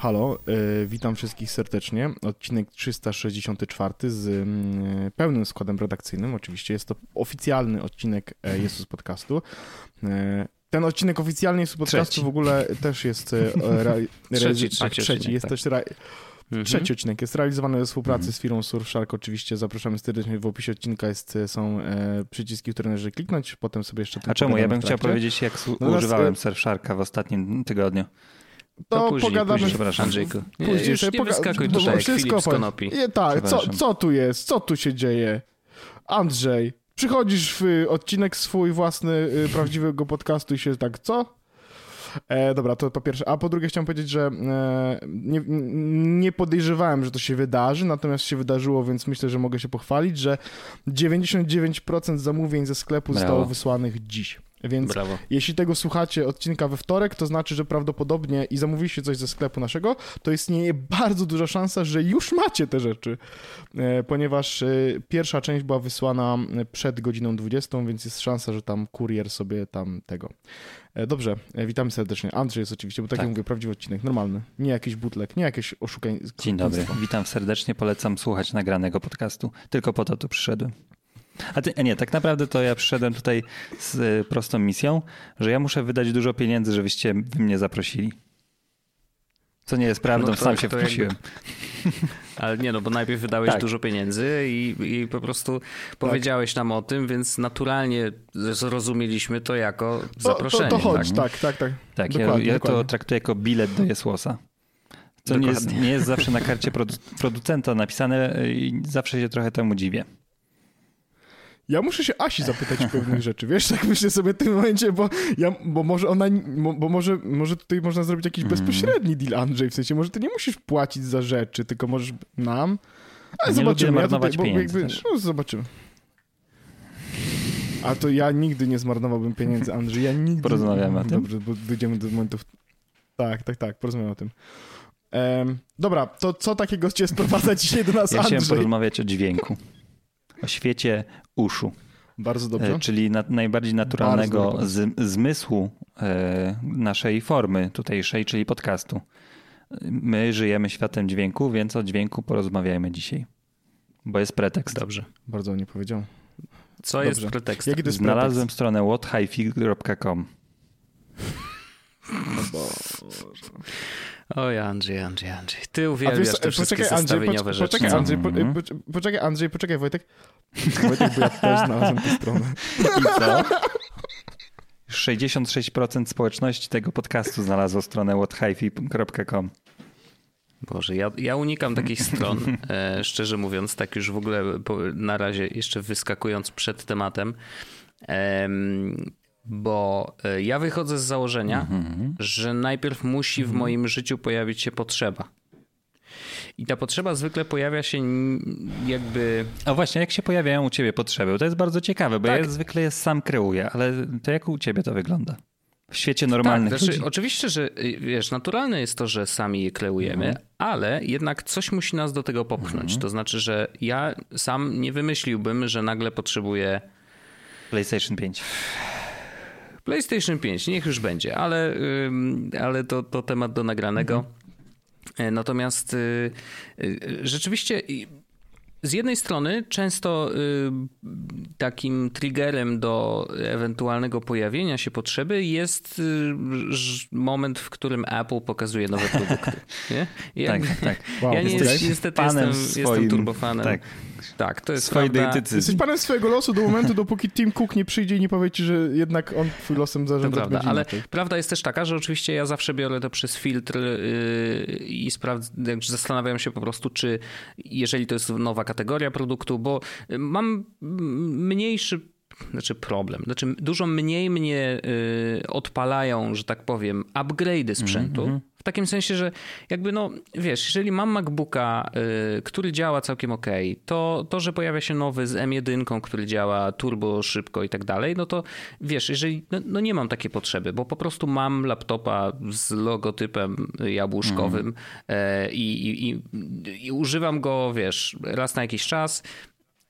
Halo, witam wszystkich serdecznie. Odcinek 364 z pełnym składem redakcyjnym. Oczywiście jest to oficjalny odcinek Jesus Podcastu. Ten odcinek oficjalny Jesus Podcastu w ogóle też jest... Trzeci. Jest też trzeci odcinek. Jest realizowany we współpracy z firmą Surfshark. Oczywiście zapraszamy serdecznie. W opisie odcinka są przyciski, które należy kliknąć. Potem sobie jeszcze... A czemu? Ja bym chciał powiedzieć, jak używałem Surfsharka w ostatnim tygodniu. To pogadamy. Później, przepraszam, Andrzejku. Już nie wyskakuj tutaj jak Filip z Konopi. Tak, co tu jest? Co tu się dzieje? Andrzej, przychodzisz w odcinek swój własny prawdziwego podcastu i się tak, co? Dobra, to po pierwsze. A po drugie chciałem powiedzieć, że nie podejrzewałem, że to się wydarzy, natomiast się wydarzyło, więc myślę, że mogę się pochwalić, że 99% zamówień ze sklepu zostało wysłanych dziś. Więc jeśli tego słuchacie odcinka we wtorek, to znaczy, że prawdopodobnie i zamówiliście coś ze sklepu naszego, to istnieje bardzo duża szansa, że już macie te rzeczy, ponieważ pierwsza część była wysłana przed godziną 20, więc jest szansa, że tam kurier sobie tam tego. Dobrze, witamy serdecznie. Andrzej jest oczywiście, bo tak jak mówię, prawdziwy odcinek, normalny. Nie jakiś bootleg, nie jakieś oszukanie. Dzień dobry, witam serdecznie, polecam słuchać nagranego podcastu. Tylko po to tu przyszedłem. Tak naprawdę to ja przyszedłem tutaj z prostą misją, że ja muszę wydać dużo pieniędzy, żebyście mnie zaprosili. Co nie jest prawdą, sam się wprosiłem. Ale nie, bo najpierw wydałeś dużo pieniędzy i po prostu powiedziałeś nam o tym, więc naturalnie zrozumieliśmy to jako zaproszenie. To chodź, tak. Tak, ja to traktuję jako bilet do Jesłosa. Co nie jest zawsze na karcie producenta napisane i zawsze się trochę temu dziwię. Ja muszę się Asi zapytać pewnych rzeczy, wiesz, tak myślę sobie w tym momencie, bo może ona, może tutaj można zrobić jakiś bezpośredni deal, Andrzej, w sensie może ty nie musisz płacić za rzeczy, tylko możesz nam, ale nie zobaczymy. Lubię marnować pieniędzy zobaczymy. A to ja nigdy nie zmarnowałbym pieniędzy, Andrzej, ja nigdy... Porozmawiamy o tym? Dobrze, bo dojdziemy do momentów... Tak, porozmawiamy o tym. Dobra, to co takiego cię sprowadza dzisiaj do nas, Andrzej? Ja chciałem porozmawiać o dźwięku. O świecie uszu. Bardzo dobrze. Czyli najbardziej naturalnego zmysłu naszej formy tutejszej, czyli podcastu. My żyjemy światem dźwięku, więc o dźwięku porozmawiajmy dzisiaj. Bo jest pretekst. Dobrze. Bardzo ładnie powiedział. Co jest pretekstem? Jaki to jest Znalazłem stronę whathifi.com. Oj, Andrzej. Ty uwielbiasz te wszystkie zestawieniowe rzeczy. Poczekaj, Wojtek. Wojtek, bo ja też znalazłem tę stronę. I co? 66% społeczności tego podcastu znalazło stronę whathifi.com. Boże, ja unikam takich stron, szczerze mówiąc, tak już w ogóle na razie jeszcze wyskakując przed tematem, bo ja wychodzę z założenia, że najpierw musi w moim życiu pojawić się potrzeba. I ta potrzeba zwykle pojawia się jakby... A właśnie, jak się pojawiają u ciebie potrzeby? To jest bardzo ciekawe, bo ja zwykle je sam kreuję, ale to jak u ciebie to wygląda? W świecie normalnych ludzi? Oczywiście, że wiesz, naturalne jest to, że sami je kreujemy, ale jednak coś musi nas do tego popchnąć. To znaczy, że ja sam nie wymyśliłbym, że nagle potrzebuję... PlayStation 5. PlayStation 5, niech już będzie, ale to temat do nagranego. Natomiast rzeczywiście z jednej strony często takim triggerem do ewentualnego pojawienia się potrzeby jest moment, w którym Apple pokazuje nowe produkty. Nie? Tak. Wow, ja niestety jestem turbofanem. Tak, to jest prawda. Jesteś panem swojego losu do momentu, dopóki Tim Cook nie przyjdzie i nie powie ci, że jednak on twój losem zarządza. To prawda, ale prawda jest też taka, że oczywiście ja zawsze biorę to przez filtr i zastanawiam się po prostu, czy jeżeli to jest nowa kategoria produktu, bo mam mniejszy problem. Dużo mniej mnie odpalają, że tak powiem, upgrade'y sprzętu. W takim sensie, że jakby wiesz, jeżeli mam MacBooka, który działa całkiem okej, to, że pojawia się nowy z M1, który działa turbo szybko i tak dalej, no to wiesz, jeżeli nie mam takiej potrzeby, bo po prostu mam laptopa z logotypem jabłuszkowym i używam go, wiesz, raz na jakiś czas.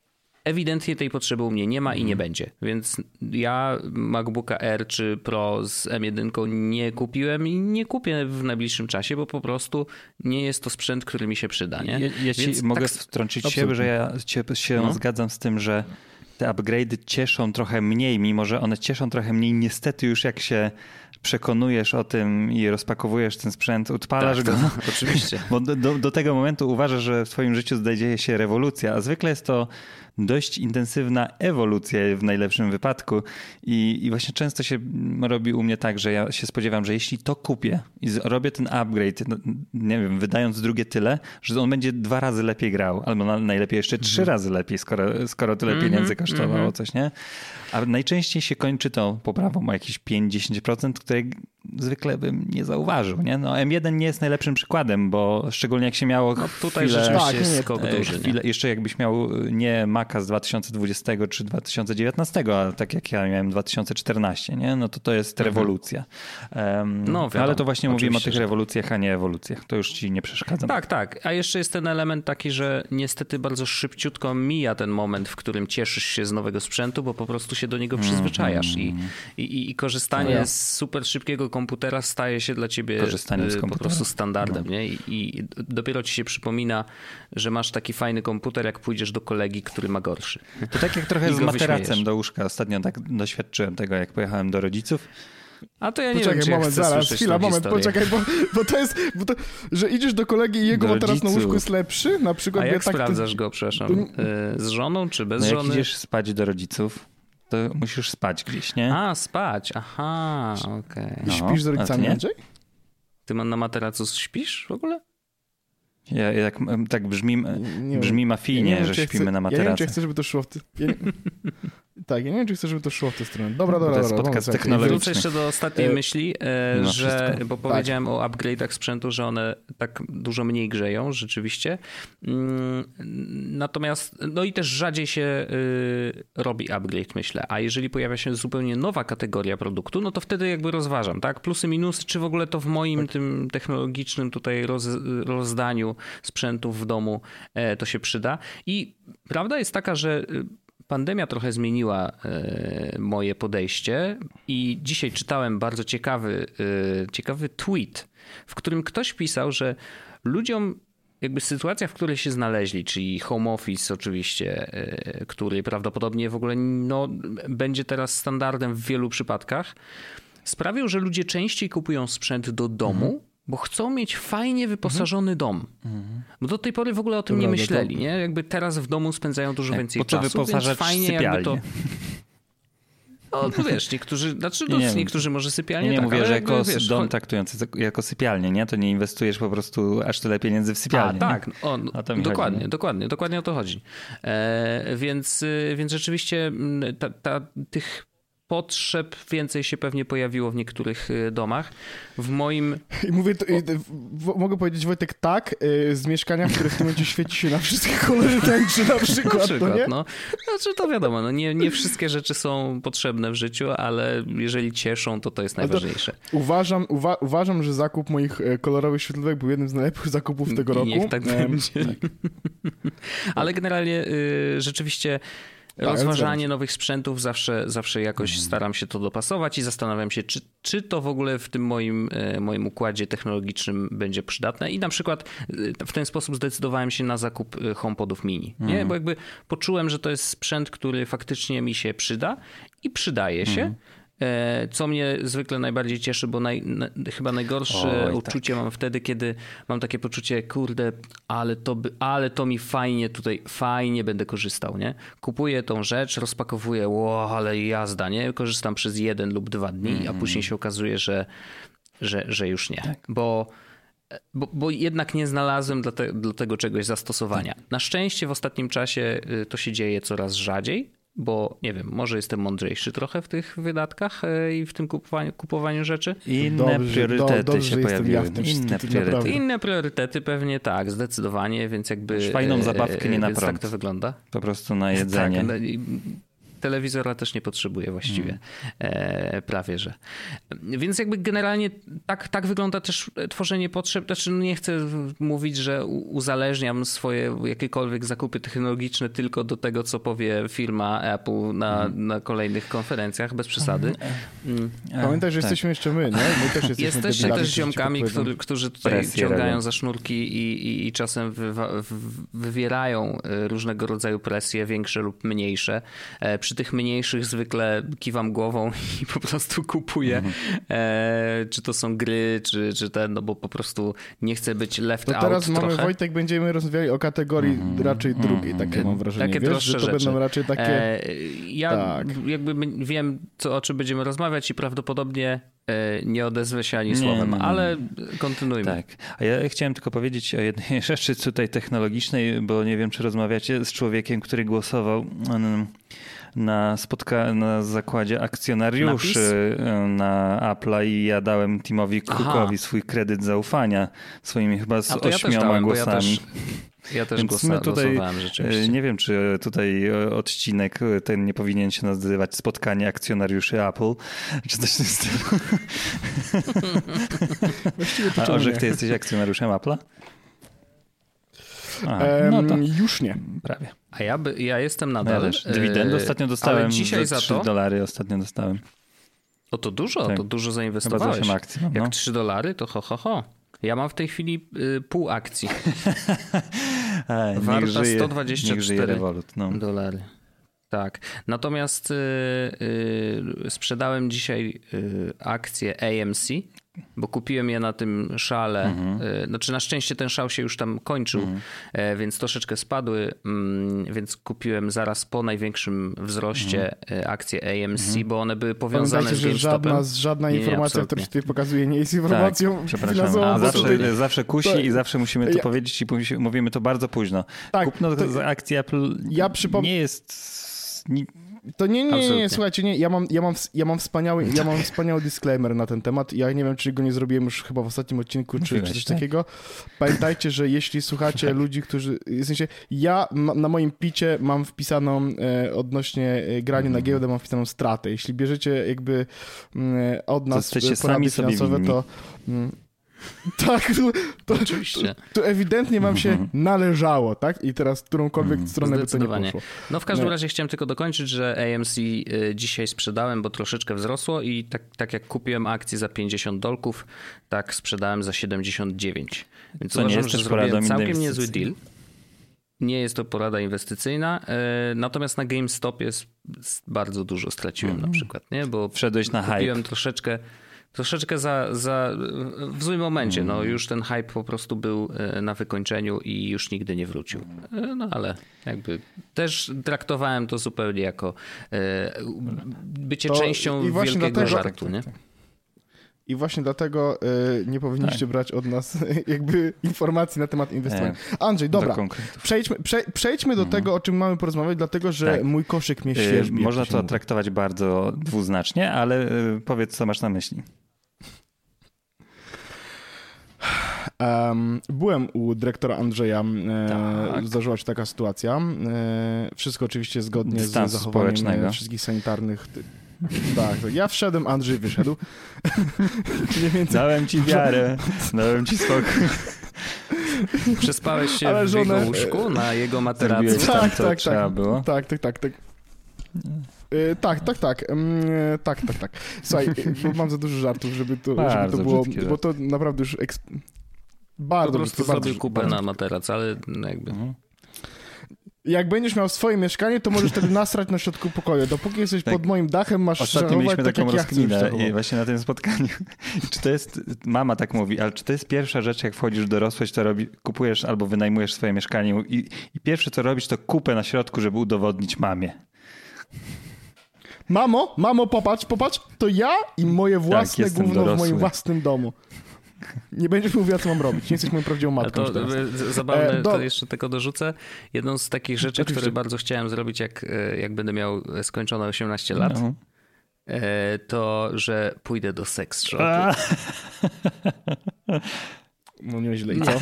ewidentnie tej potrzeby u mnie nie ma i nie będzie. Więc ja MacBooka Air czy Pro z M1 nie kupiłem i nie kupię w najbliższym czasie, bo po prostu nie jest to sprzęt, który mi się przyda. Nie? Ja ci mogę wtrącić się, że ja się zgadzam z tym, że te upgrade'y cieszą trochę mniej, mimo że one cieszą trochę mniej. Niestety już jak się przekonujesz o tym i rozpakowujesz ten sprzęt, odpalasz go. Oczywiście. Bo do tego momentu uważasz, że w twoim życiu dzieje się rewolucja, a zwykle jest to dość intensywna ewolucja w najlepszym wypadku i właśnie często się robi u mnie tak, że ja się spodziewam, że jeśli to kupię i robię ten upgrade, no, nie wiem, wydając drugie tyle, że on będzie 2 razy lepiej grał, albo najlepiej jeszcze 3 razy lepiej, skoro tyle pieniędzy kosztowało coś, nie? A najczęściej się kończy to poprawą o jakieś 5-10%, której zwykle bym nie zauważył, nie? No M1 nie jest najlepszym przykładem, bo szczególnie jak się miało tutaj rzeczywiście jest skok duży. Jeszcze jakbyś miał nie Maca z 2020 czy 2019, a tak jak ja miałem 2014, nie? No to jest rewolucja. No, wiadomo, ale to właśnie mówimy o tych że rewolucjach, a nie ewolucjach. To już ci nie przeszkadza. Tak. A jeszcze jest ten element taki, że niestety bardzo szybciutko mija ten moment, w którym cieszysz się z nowego sprzętu, bo po prostu się do niego przyzwyczajasz i korzystanie z super szybkiego komputera staje się dla ciebie po prostu standardem. Nie? I dopiero ci się przypomina, że masz taki fajny komputer, jak pójdziesz do kolegi, który ma gorszy. To tak jak trochę z materacem do łóżka. Ostatnio tak doświadczyłem tego, jak pojechałem do rodziców. A to ja nie poczekaj, wiem, czy moment, zaraz, chwila, moment, historię. poczekaj, bo to jest, że idziesz do kolegi i jego materac na łóżku jest lepszy, na przykład. A jak sprawdzasz go, przepraszam, z żoną czy bez żony? Jak idziesz spać do rodziców, to musisz spać gdzieś, nie? A, spać, aha, okej. I śpisz z rodzicami, Andrzej? Ty na materacu śpisz w ogóle? Tak brzmi mafijnie, że śpimy na materacu. Ja nie wiem, czy chcę, żeby to szło w ja nie wiem, czy chcę, żeby to szło w tę stronę. Dobra. To jest podcast technologiczny. Wrócę jeszcze do ostatniej myśli, bo powiedziałem o upgrade'ach sprzętu, że one tak dużo mniej grzeją, rzeczywiście. Natomiast, no i też rzadziej się robi upgrade, myślę. A jeżeli pojawia się zupełnie nowa kategoria produktu, no to wtedy jakby rozważam, tak? Plusy, minusy, czy w ogóle to w moim tym technologicznym tutaj rozdaniu sprzętów w domu to się przyda. I prawda jest taka, że pandemia trochę zmieniła moje podejście i dzisiaj czytałem bardzo ciekawy tweet, w którym ktoś pisał, że ludziom jakby sytuacja, w której się znaleźli, czyli home office oczywiście, który prawdopodobnie w ogóle będzie teraz standardem w wielu przypadkach, sprawił, że ludzie częściej kupują sprzęt do domu, bo chcą mieć fajnie wyposażony dom. Bo do tej pory w ogóle o tym nie myśleli, nie? Jakby teraz w domu spędzają dużo więcej czasu, więc fajnie jakby to... No wiesz, niektórzy, niektórzy może sypialnie nie tak, mówię, ale że jako dom traktujący jako sypialnię, nie? To nie inwestujesz po prostu aż tyle pieniędzy w sypialnię. Tak, dokładnie o to chodzi. Więc rzeczywiście tych potrzeb więcej się pewnie pojawiło w niektórych domach. W moim... I mówię, mogę powiedzieć, Wojtek, tak, z mieszkania, w których w tym momencie świeci się na wszystkie kolory tęczy na przykład, no nie? Znaczy to wiadomo, nie wszystkie rzeczy są potrzebne w życiu, ale jeżeli cieszą, to jest najważniejsze. Uważam, że zakup moich kolorowych świetlówek był jednym z najlepszych zakupów tego roku. Niech tak będzie. Ale generalnie rzeczywiście rozważanie nowych sprzętów zawsze jakoś staram się to dopasować i zastanawiam się, czy to w ogóle w tym moim układzie technologicznym będzie przydatne i na przykład w ten sposób zdecydowałem się na zakup HomePodów mini, nie? Bo jakby poczułem, że to jest sprzęt, który faktycznie mi się przyda i przydaje się. Co mnie zwykle najbardziej cieszy, bo chyba najgorsze uczucie mam wtedy, kiedy mam takie poczucie, kurde, ale to mi fajnie będę korzystał, nie? Kupuję tą rzecz, rozpakowuję, ale jazda, nie? Korzystam przez 1 lub 2 dni, a później się okazuje, że już nie. Tak. Bo jednak nie znalazłem dla tego czegoś zastosowania. Na szczęście w ostatnim czasie to się dzieje coraz rzadziej, bo nie wiem, może jestem mądrzejszy trochę w tych wydatkach i w tym kupowaniu rzeczy. Inne priorytety się pojawiły. Inne priorytety pewnie tak, zdecydowanie, więc jakby... Fajną zabawkę nie na prąd. Tak to wygląda. Po prostu na jedzenie. telewizora też nie potrzebuję właściwie. Prawie, że. Więc jakby generalnie tak wygląda też tworzenie potrzeb. Znaczy nie chcę mówić, że uzależniam swoje jakiekolwiek zakupy technologiczne tylko do tego, co powie firma Apple na kolejnych konferencjach, bez przesady. Pamiętaj, że jesteśmy jeszcze my, nie? My też jesteście też ziomkami, którzy tutaj ciągają za sznurki i czasem wywierają różnego rodzaju presje, większe lub mniejsze. Przy tych mniejszych zwykle kiwam głową i po prostu kupuję. Czy to są gry, czy no bo po prostu nie chcę być left out. To teraz mamy, trochę. Wojtek, będziemy rozmawiali o kategorii raczej drugiej, takie mam wrażenie. Takie wiesz, droższe że to rzeczy. będą raczej takie... Ja jakby wiem, o czym będziemy rozmawiać i prawdopodobnie nie odezwę się ani słowem, ale kontynuujmy. Tak. A ja chciałem tylko powiedzieć o jednej rzeczy tutaj technologicznej, bo nie wiem, czy rozmawiacie z człowiekiem, który głosował na zakładzie akcjonariuszy na Apple'a i ja dałem Timowi Cookowi swój kredyt zaufania swoimi chyba z 8 głosami. Ja też głosowałem rzeczywiście. Nie wiem, czy tutaj odcinek ten nie powinien się nazywać spotkanie akcjonariuszy Apple, czy coś w tym stylu. A Orzech, ty jesteś akcjonariuszem Apple'a? No to już nie. Prawie. A ja jestem nadal. Ja też. Dywidendę ostatnio dostałem. Dzisiaj za to $3 ostatnio dostałem. O, to dużo, tak. To dużo zainwestowałeś. Chyba 8 akcji. No. Jak $3, to ho. Ja mam w tej chwili pół akcji. Warta 124 dolary. Tak. Natomiast sprzedałem dzisiaj akcje AMC, bo kupiłem je na tym szale. Znaczy na szczęście ten szał się już tam kończył, więc troszeczkę spadły, więc kupiłem zaraz po największym wzroście akcje AMC, bo one były powiązane z GameStopem. Żadna informacja, którą się tutaj pokazuje, nie jest informacją finansową. Zawsze kusi i zawsze musimy to powiedzieć i mówimy to bardzo późno. Tak, kupno akcji Apple nie jest... To nie, słuchajcie, nie, ja mam wspaniały disclaimer na ten temat. Ja nie wiem, czy go nie zrobiłem już chyba w ostatnim odcinku, czy coś takiego. Pamiętajcie, że jeśli słuchacie ludzi, którzy, w sensie, ja na moim picie mam wpisaną odnośnie grania na giełdę, mam wpisaną stratę. Jeśli bierzecie jakby od nas porady finansowe, to... Tak, to oczywiście. To ewidentnie wam się należało, tak? I teraz którąkolwiek stronę by to nie poszło. No w każdym razie chciałem tylko dokończyć, że AMC dzisiaj sprzedałem, bo troszeczkę wzrosło i tak jak kupiłem akcję za $50, tak sprzedałem za 79. Więc to uważam, że zrobiłem całkiem niezły deal. Nie jest to porada inwestycyjna, natomiast na GameStopie bardzo dużo straciłem na przykład, nie? Bo wszedłeś na hype. Kupiłem troszeczkę w złym momencie. No już ten hype po prostu był na wykończeniu i już nigdy nie wrócił. No ale jakby też traktowałem to zupełnie jako bycie częścią wielkiego żartu, nie? I właśnie dlatego nie powinniście brać od nas jakby informacji na temat inwestowania. Andrzej, dobra, przejdźmy do tego, o czym mamy porozmawiać, dlatego że mój koszyk mnie świeżbi. Można to traktować bardzo dwuznacznie, ale powiedz, co masz na myśli. Byłem u dyrektora Andrzeja, zdarzyła się taka sytuacja. Wszystko oczywiście zgodnie z zachowaniem wszystkich sanitarnych... Tak, ja wszedłem, Andrzej wyszedł. Dałem ci wiarę, dałem ci spokój. Przespałeś się w jego łóżku, na jego materacu? Tak. Słuchaj, mam za dużo żartów, żeby to było, bo to naprawdę już bardzo... Po prostu zrobił kupę na materac, ale jakby... Jak będziesz miał swoje mieszkanie, to możesz wtedy nasrać na środku pokoju. Dopóki jesteś pod moim dachem, masz ostatnio mieliśmy tak, taką rozkminę i właśnie na tym spotkaniu. Czy to jest, mama tak mówi, ale czy to jest pierwsza rzecz, jak wchodzisz w dorosłość, to kupujesz albo wynajmujesz swoje mieszkanie i pierwsze co robisz, to kupę na środku, żeby udowodnić mamie. Mamo, popatrz, to ja i moje własne gówno w moim własnym domu. Nie będziesz mówiła, co mam robić. Nie jesteś moją prawdziwą matką. Zabawne, to jeszcze tego dorzucę. Jedną z takich rzeczy, które bardzo chciałem zrobić, jak będę miał skończone 18 lat, to, że pójdę do sex shopu. No nieźle. I co?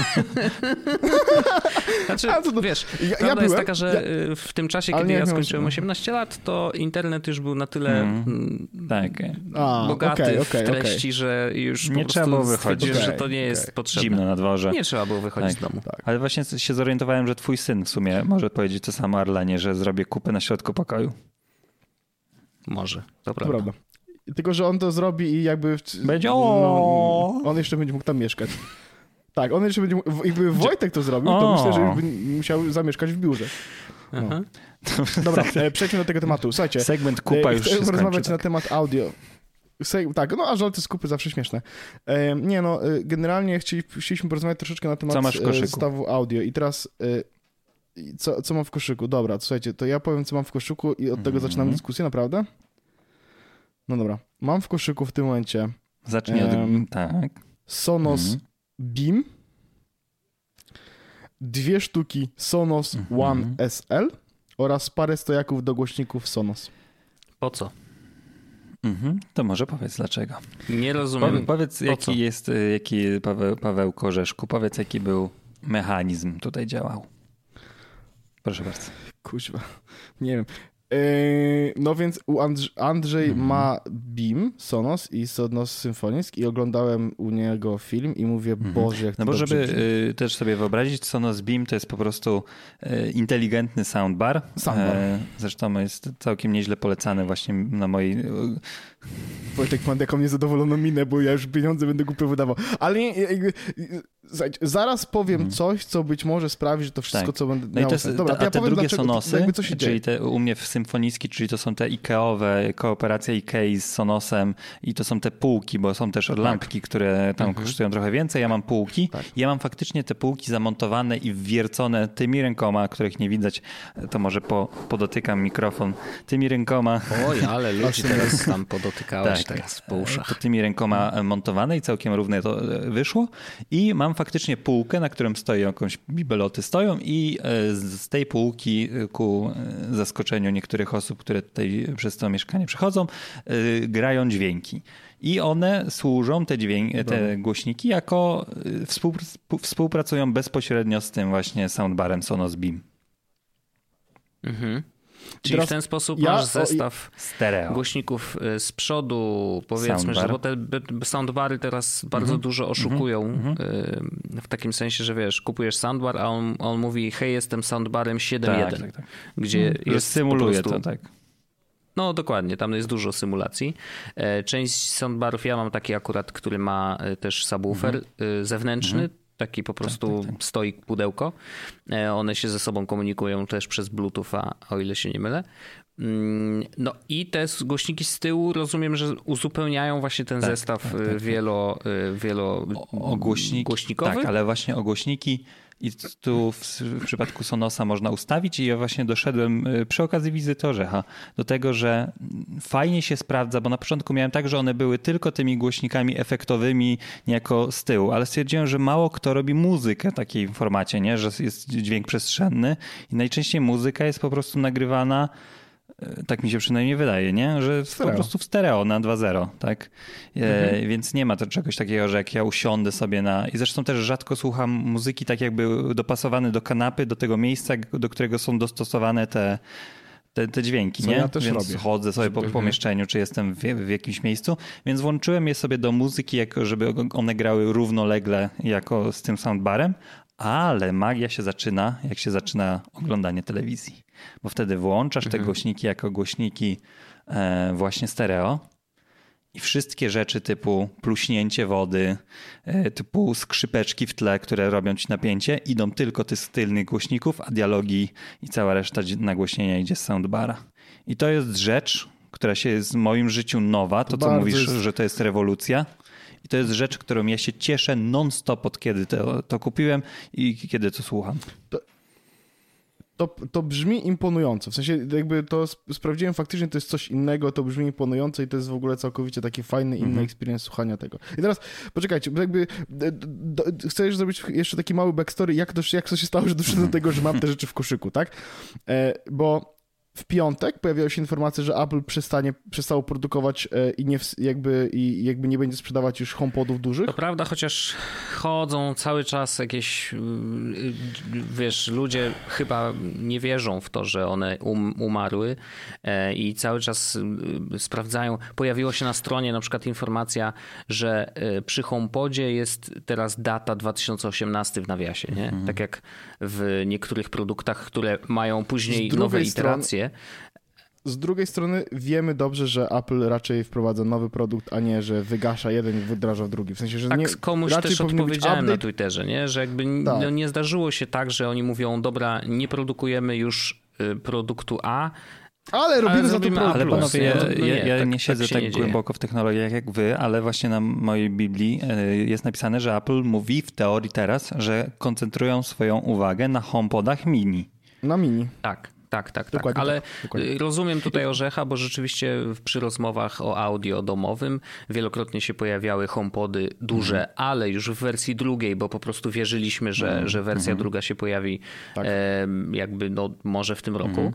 Znaczy, wiesz, ja prawda jest taka, że w tym czasie, kiedy ja skończyłem 18 lat, to internet już był na tyle bogaty w treści, że już nie po trzeba było prostu wychodzić. stwierdziłem, że to nie jest potrzebne. Zimno na dworze. Nie trzeba było wychodzić z domu. Tak. Ale właśnie się zorientowałem, że twój syn w sumie może powiedzieć to samo Arlenie, że zrobię kupę na środku pokoju. Może, to prawda. Tylko, że on to zrobi i jakby... Będzie on jeszcze będzie mógł tam mieszkać. Tak, on jeszcze będzie mógł... Jakby Wojtek to zrobił, to myślę, że już by musiał zamieszkać w biurze. No. Dobra, przejdźmy do tego tematu. Słuchajcie, segment kupa już się skończy. Porozmawiać na temat audio. Tak, no a żarty z kupy zawsze śmieszne. Generalnie chcieliśmy porozmawiać troszeczkę na temat zestawu audio. I teraz... Co mam w koszyku? Dobra, słuchajcie, to ja powiem, co mam w koszyku i od tego zaczynamy dyskusję, naprawdę? No dobra. Mam w koszyku w tym momencie Zacznij od... Tak. Sonos Beam, 2 sztuki Sonos One SL oraz parę stojaków do głośników Sonos. Po co? To może powiedz dlaczego. Nie rozumiem. Powiedz jaki Paweł Korzeszku, powiedz jaki był mechanizm tutaj działał. Proszę bardzo. Kuźwa, nie wiem. No więc Andrzej ma Beam, Sonos i Sonos Symfonisk i oglądałem u niego film i mówię, Boże, jak to bo żeby brzmi. też sobie wyobrazić, Sonos Beam to jest po prostu inteligentny soundbar. Zresztą jest całkiem nieźle polecany właśnie na mojej... Wojtek ma taką niezadowoloną minę, bo ja już pieniądze będę głupio wydawał. Ale zaraz powiem coś, co być może sprawi, że to wszystko, co będę miał... Dobra, a te drugie Sonosy, czyli te u mnie w Symfoniski, czyli to są te Ikeowe, kooperacja Ikei z Sonosem i to są te półki, bo są też lampki, które tam kosztują trochę więcej. Ja mam półki i ja mam faktycznie te półki zamontowane i wwiercone tymi rękoma, których nie widać, to może podotykam mikrofon, tymi rękoma. Oj, ale ludzi teraz tam podotykałeś teraz po uszach. To tymi rękoma montowane i całkiem równe to wyszło i mam faktycznie półkę, na którym stoi jakąś bibeloty stoją i z tej półki ku zaskoczeniu niektórych osób, które tutaj przez to mieszkanie przechodzą, grają dźwięki. I one służą, te głośniki, jako współpracują bezpośrednio z tym właśnie soundbarem Sonos Beam. Czyli teraz w ten sposób masz zestaw stereo głośników z przodu, powiedzmy, soundbar. Że bo te soundbary teraz bardzo dużo oszukują w takim sensie, że wiesz, kupujesz soundbar, a on mówi, hej, jestem soundbarem 7.1, gdzie jest symuluje prostu, to, tak. No dokładnie, tam jest dużo symulacji. Część soundbarów, ja mam taki akurat, który ma też subwoofer zewnętrzny, taki po prostu stoik, pudełko. One się ze sobą komunikują też przez Bluetootha, o ile się nie mylę. No i te głośniki z tyłu rozumiem, że uzupełniają właśnie ten zestaw wielogłośnikowy. Tak, ale właśnie o głośniki i tu w przypadku Sonosa można ustawić i ja właśnie doszedłem przy okazji wizyty Orzecha do tego, że fajnie się sprawdza, bo na początku miałem tak, że one były tylko tymi głośnikami efektowymi niejako z tyłu, ale stwierdziłem, że mało kto robi muzykę w takiej formacie, nie? Że jest dźwięk przestrzenny i najczęściej muzyka jest po prostu nagrywana, tak mi się przynajmniej wydaje, nie? Że po prostu w stereo na 2.0, tak? Więc nie ma to czegoś takiego, że jak ja usiądę sobie I zresztą też rzadko słucham muzyki tak jakby dopasowany do kanapy, do tego miejsca, do którego są dostosowane te dźwięki, nie? Ja też więc robię. chodzę sobie po pomieszczeniu, czy jestem w jakimś miejscu, więc włączyłem je sobie do muzyki, żeby one grały równolegle jako z tym soundbarem, ale magia się zaczyna, jak się zaczyna oglądanie telewizji. Bo wtedy włączasz te głośniki jako głośniki właśnie stereo i wszystkie rzeczy typu pluśnięcie wody, typu skrzypeczki w tle, które robią ci napięcie, idą tylko z tylnych głośników, a dialogi i cała reszta nagłośnienia idzie z soundbara. I to jest rzecz, która się jest w moim życiu nowa, to co mówisz, że to jest rewolucja. I to jest rzecz, którą ja się cieszę non-stop od kiedy to kupiłem i kiedy to słucham. To brzmi imponująco. W sensie jakby to sprawdziłem faktycznie, to jest coś innego, to brzmi imponująco i to jest w ogóle całkowicie taki fajny, inny experience słuchania tego. I teraz poczekajcie, bo jakby chcesz zrobić jeszcze taki mały backstory, jak to się stało, że doszedłem do tego, że mam te rzeczy w koszyku, tak? Bo w piątek pojawiła się informacja, że Apple przestało produkować i jakby nie będzie sprzedawać już HomePodów dużych. To prawda, chociaż chodzą cały czas jakieś, wiesz, ludzie chyba nie wierzą w to, że one umarły i cały czas sprawdzają. Pojawiła się na stronie na przykład informacja, że przy HomePodzie jest teraz data 2018 w nawiasie, nie? Tak jak w niektórych produktach, które mają później nowe iteracje. Z drugiej strony wiemy dobrze, że Apple raczej wprowadza nowy produkt, a nie, że wygasza jeden i wdraża drugi. W sensie, że tak, nie, komuś też odpowiedziałem na Twitterze, nie? Że jakby nie zdarzyło się tak, że oni mówią, dobra, nie produkujemy już produktu A, ale robimy za to produkt. Ale panowie, ja nie siedzę tak tak głęboko w technologiach jak wy, ale właśnie na mojej Biblii jest napisane, że Apple mówi w teorii teraz, że koncentrują swoją uwagę na HomePodach mini. Na mini. Tak. Dokładnie, ale dokładnie. rozumiem tutaj Orzecha, bo rzeczywiście przy rozmowach o audio domowym wielokrotnie się pojawiały HomePody duże, ale już w wersji drugiej, bo po prostu wierzyliśmy, że wersja druga się pojawi jakby może w tym roku.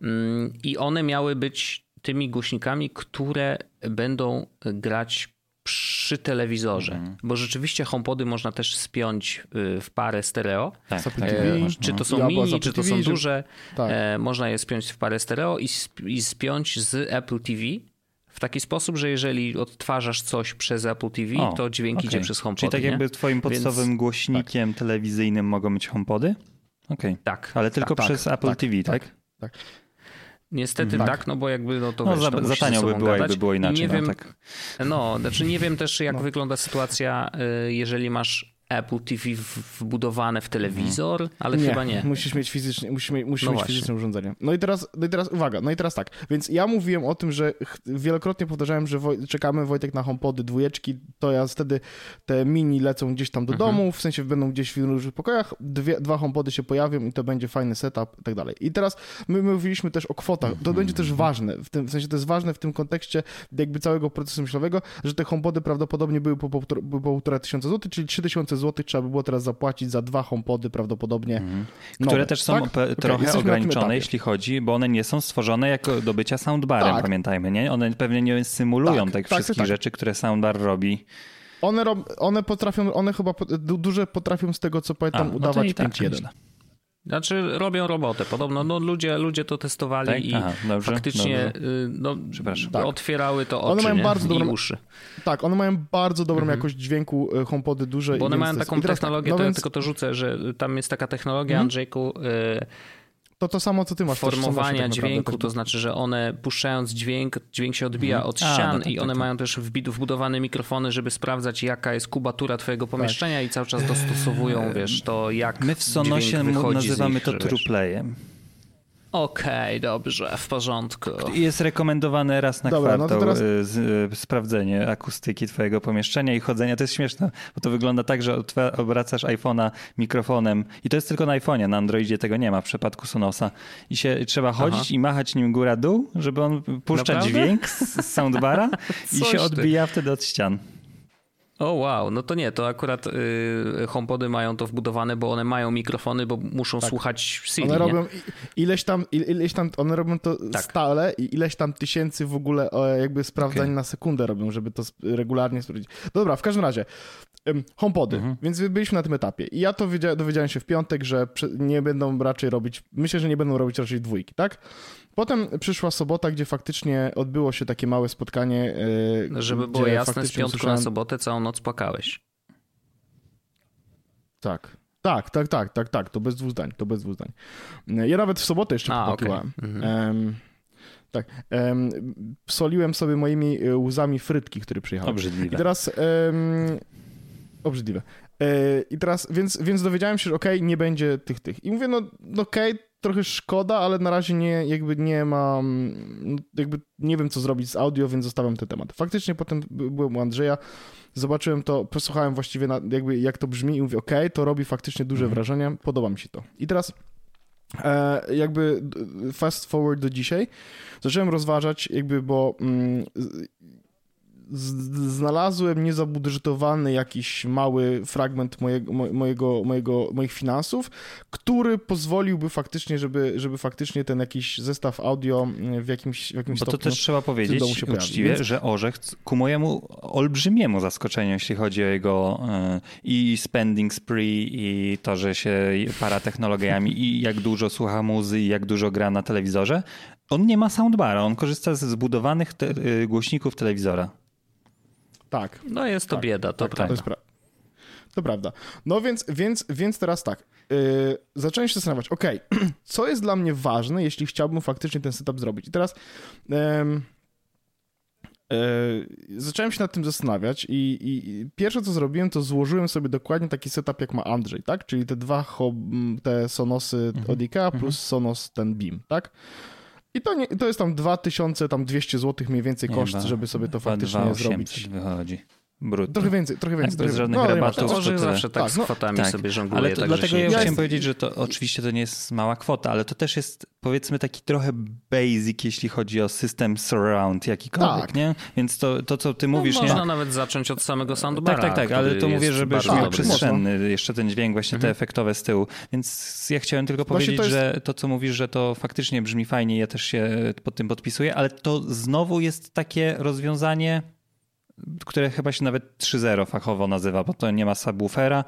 I one miały być tymi głośnikami, które będą grać przy telewizorze, bo rzeczywiście HomePody można też spiąć w parę stereo. Tak. Czy to są mini, czy to są duże. Można je spiąć w parę stereo i spiąć z Apple TV w taki sposób, że jeżeli odtwarzasz coś przez Apple TV, to dźwięk idzie przez HomePody. Czyli tak jakby twoim podstawowym głośnikiem telewizyjnym mogą być HomePody? Okej. Tak. Ale tylko przez Apple TV, tak? Tak. Niestety tak, no bo jakby to za tanio by było, jakby było inaczej. Nie wiem, znaczy nie wiem też jak wygląda sytuacja, jeżeli masz Apple TV wbudowane w telewizor, ale chyba nie. Musisz mieć fizycznie, fizyczne urządzenie. No i teraz uwaga, tak. Więc ja mówiłem o tym, że wielokrotnie powtarzałem, że czekamy, Wojtek, na HomePody dwójeczki, to ja wtedy te mini lecą gdzieś tam do domu, w sensie będą gdzieś w różnych pokojach, dwa HomePody się pojawią i to będzie fajny setup i tak dalej. I teraz my mówiliśmy też o kwotach. To będzie też ważne, w sensie to jest ważne w tym kontekście jakby całego procesu myślowego, że te HomePody prawdopodobnie były po 1500 zł, czyli 3000 zł trzeba by było teraz zapłacić za 2 HomePody prawdopodobnie. Które też są trochę ograniczone, jeśli chodzi, bo one nie są stworzone jako do bycia soundbarem, pamiętajmy, nie? One pewnie nie symulują tych wszystkich rzeczy, które soundbar robi. One chyba duże potrafią z tego, co pamiętam, udawać 5.1. Znaczy robią robotę. Podobno ludzie to testowali i faktycznie otwierały to oczy, one mają bardzo i uszy. Tak, one mają bardzo dobrą jakość dźwięku, HomePody duże. Bo one mają taką technologię, ja tylko to rrzucę, że tam jest taka technologia, Andrzejku, to samo, co ty masz. Formowania dźwięku, to znaczy, że one puszczając dźwięk się odbija od ścian i one mają też wbudowane mikrofony, żeby sprawdzać, jaka jest kubatura twojego pomieszczenia i cały czas dostosowują, to jak my w Sonosie nazywamy to TruePlayem. Okej, dobrze, w porządku. Jest rekomendowane raz na kwartał sprawdzenie akustyki twojego pomieszczenia i chodzenia. To jest śmieszne, bo to wygląda tak, że obracasz iPhone'a mikrofonem i to jest tylko na iPhone'ie, na Androidzie tego nie ma w przypadku Sonosa. I trzeba chodzić i machać nim góra-dół, żeby on puszczać dźwięk z soundbara i się odbija wtedy od ścian. O wow, no to nie, to akurat HomePody mają to wbudowane, bo one mają mikrofony, bo muszą słuchać Siri. One robią ileś tam, one robią to stale i ileś tam tysięcy w ogóle jakby sprawdzań na sekundę robią, żeby to regularnie sprawdzić. Dobra, w każdym razie HomePody, więc byliśmy na tym etapie i ja to dowiedziałem się w piątek, że nie będą raczej robić, myślę, że nie będą robić raczej dwójki, tak? Potem przyszła sobota, gdzie faktycznie odbyło się takie małe spotkanie. Żeby było jasne, z piątku na sobotę całą noc płakałeś. Tak, to bez dwóch zdań, Ja nawet w sobotę jeszcze popłakiwałem. Soliłem sobie moimi łzami frytki, które przyjechały. Obrzydliwe. I teraz... obrzydliwe. I teraz, więc dowiedziałem się, że nie będzie tych. I mówię, trochę szkoda, ale na razie nie mam, nie wiem co zrobić z audio, więc zostawiam ten temat. Faktycznie potem byłem u Andrzeja, zobaczyłem to, posłuchałem właściwie jak to brzmi i mówię, to robi faktycznie duże wrażenie, podoba mi się to. I teraz fast forward do dzisiaj, zacząłem rozważać bo znalazłem niezabudżetowany jakiś mały fragment moich finansów, który pozwoliłby faktycznie, żeby faktycznie ten jakiś zestaw audio w jakimś Bo stopniu to też trzeba powiedzieć uczciwie, więc... że Orzech ku mojemu olbrzymiemu zaskoczeniu, jeśli chodzi o jego i spending spree i to, że się para technologiami i jak dużo słucha muzy i jak dużo gra na telewizorze, on nie ma soundbara, on korzysta ze zbudowanych głośników telewizora. Tak. No jest to bieda, to prawda. To prawda. No więc teraz tak. Zacząłem się zastanawiać, co jest dla mnie ważne, jeśli chciałbym faktycznie ten setup zrobić. I teraz zacząłem się nad tym zastanawiać i pierwsze, co zrobiłem, to złożyłem sobie dokładnie taki setup, jak ma Andrzej, tak? Czyli te te Sonosy od IKEA plus Sonos ten Beam, tak? I to jest tam 2200 zł mniej więcej koszt, żeby sobie to faktycznie zrobić. Wychodzi. Brutto. Trochę więcej. Bez żadnych rabatów. To zawsze tak z kwotami sobie żongluje. Ale dlatego ja chciałem powiedzieć, że to oczywiście to nie jest mała kwota, ale to też jest powiedzmy taki trochę basic, jeśli chodzi o system surround jakikolwiek, nie? Więc to co ty mówisz... Można nawet zacząć od samego soundbara. Tak, ale to mówię, żeby miał przestrzenny jeszcze ten dźwięk właśnie te efektowe z tyłu. Więc ja chciałem tylko powiedzieć, że to co mówisz, że to faktycznie brzmi fajnie, ja też się pod tym podpisuję, ale to znowu jest takie rozwiązanie, które chyba się nawet 3.0 fachowo nazywa, bo to nie ma subwoofera,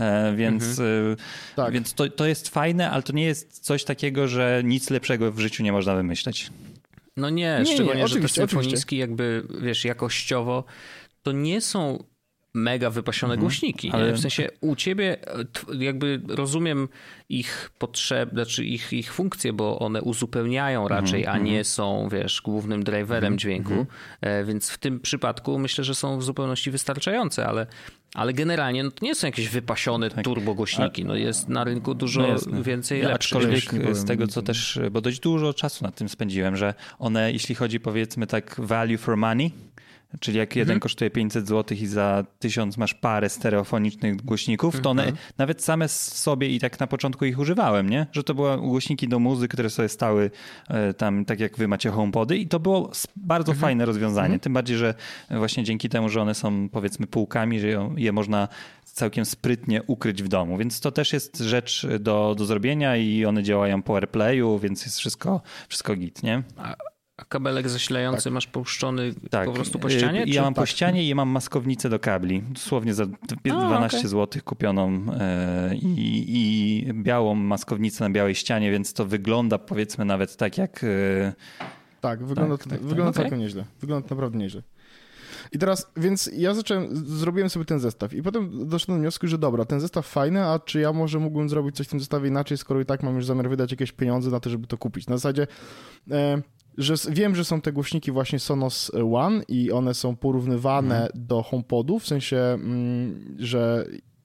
więc to jest fajne, ale to nie jest coś takiego, że nic lepszego w życiu nie można wymyśleć. No nie, szczególnie, że te symfoniski jakby, wiesz, jakościowo to nie są mega wypasione głośniki. Ale... W sensie u ciebie jakby rozumiem ich potrzeby, znaczy ich funkcje, bo one uzupełniają raczej, a nie są, wiesz, głównym driverem dźwięku. Więc w tym przypadku myślę, że są w zupełności wystarczające, ale generalnie to nie są jakieś wypasione turbogłośniki. No jest na rynku dużo więcej lepszych. Aczkolwiek z tego, co też, bo dość dużo czasu nad tym spędziłem, że one, jeśli chodzi powiedzmy tak value for money, czyli jak jeden kosztuje 500 zł i za 1000 masz parę stereofonicznych głośników, to one nawet same sobie i tak na początku ich używałem, nie? Że to były głośniki do muzyki, które sobie stały tam, tak jak wy macie HomePody i to było bardzo fajne rozwiązanie. Tym bardziej, że właśnie dzięki temu, że one są powiedzmy półkami, że je można całkiem sprytnie ukryć w domu, więc to też jest rzecz do zrobienia i one działają po AirPlayu, więc jest wszystko git, nie? A kabelek zasilający masz puszczony po prostu po ścianie? Ja mam po ścianie i mam maskownicę do kabli. Dosłownie za 12 zł kupioną i białą maskownicę na białej ścianie, więc to wygląda powiedzmy nawet tak jak... Tak, wygląda całkiem nieźle. Wygląda naprawdę nieźle. I teraz, więc ja zrobiłem sobie ten zestaw i potem doszedłem do wniosku, że dobra, ten zestaw fajny, a czy ja może mógłbym zrobić coś w tym zestawie inaczej, skoro i tak mam już zamiar wydać jakieś pieniądze na to, żeby to kupić. Na zasadzie... że wiem, że są te głośniki właśnie Sonos One i one są porównywane do HomePodów, w sensie, że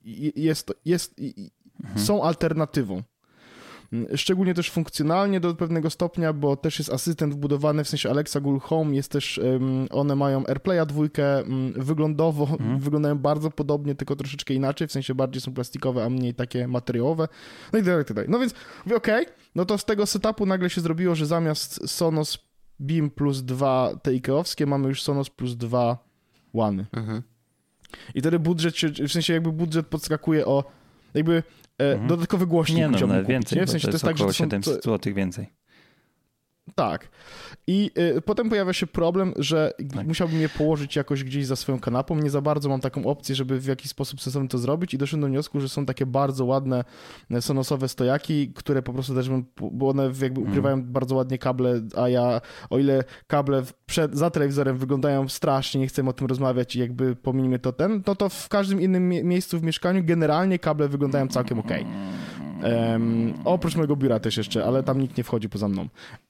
są alternatywą. Szczególnie też funkcjonalnie do pewnego stopnia, bo też jest asystent wbudowany, w sensie Alexa Google Home jest też, one mają AirPlaya 2, wyglądowo wyglądają bardzo podobnie, tylko troszeczkę inaczej, w sensie bardziej są plastikowe, a mniej takie materiałowe, no i tak dalej. No więc mówię, no to z tego setupu nagle się zrobiło, że zamiast Sonos Beam plus 2 te Ikeowskie mamy już Sonos plus 2 One. I wtedy budżet w sensie jakby budżet podskakuje o jakby dodatkowy głośnik musiałbym kupić. Więcej, nie? W sensie to jest tak, około 700 zł więcej. Tak. I potem pojawia się problem, że musiałbym je położyć jakoś gdzieś za swoją kanapą. Nie za bardzo mam taką opcję, żeby w jakiś sposób sensownie to zrobić i doszedłem do wniosku, że są takie bardzo ładne Sonosowe stojaki, które po prostu też bo one jakby ukrywają bardzo ładnie kable, a ja o ile kable za telewizorem wyglądają strasznie, nie chcemy o tym rozmawiać i jakby pominimy to to w każdym innym miejscu w mieszkaniu generalnie kable wyglądają całkiem okej. Oprócz mojego biura też jeszcze, ale tam nikt nie wchodzi poza mną.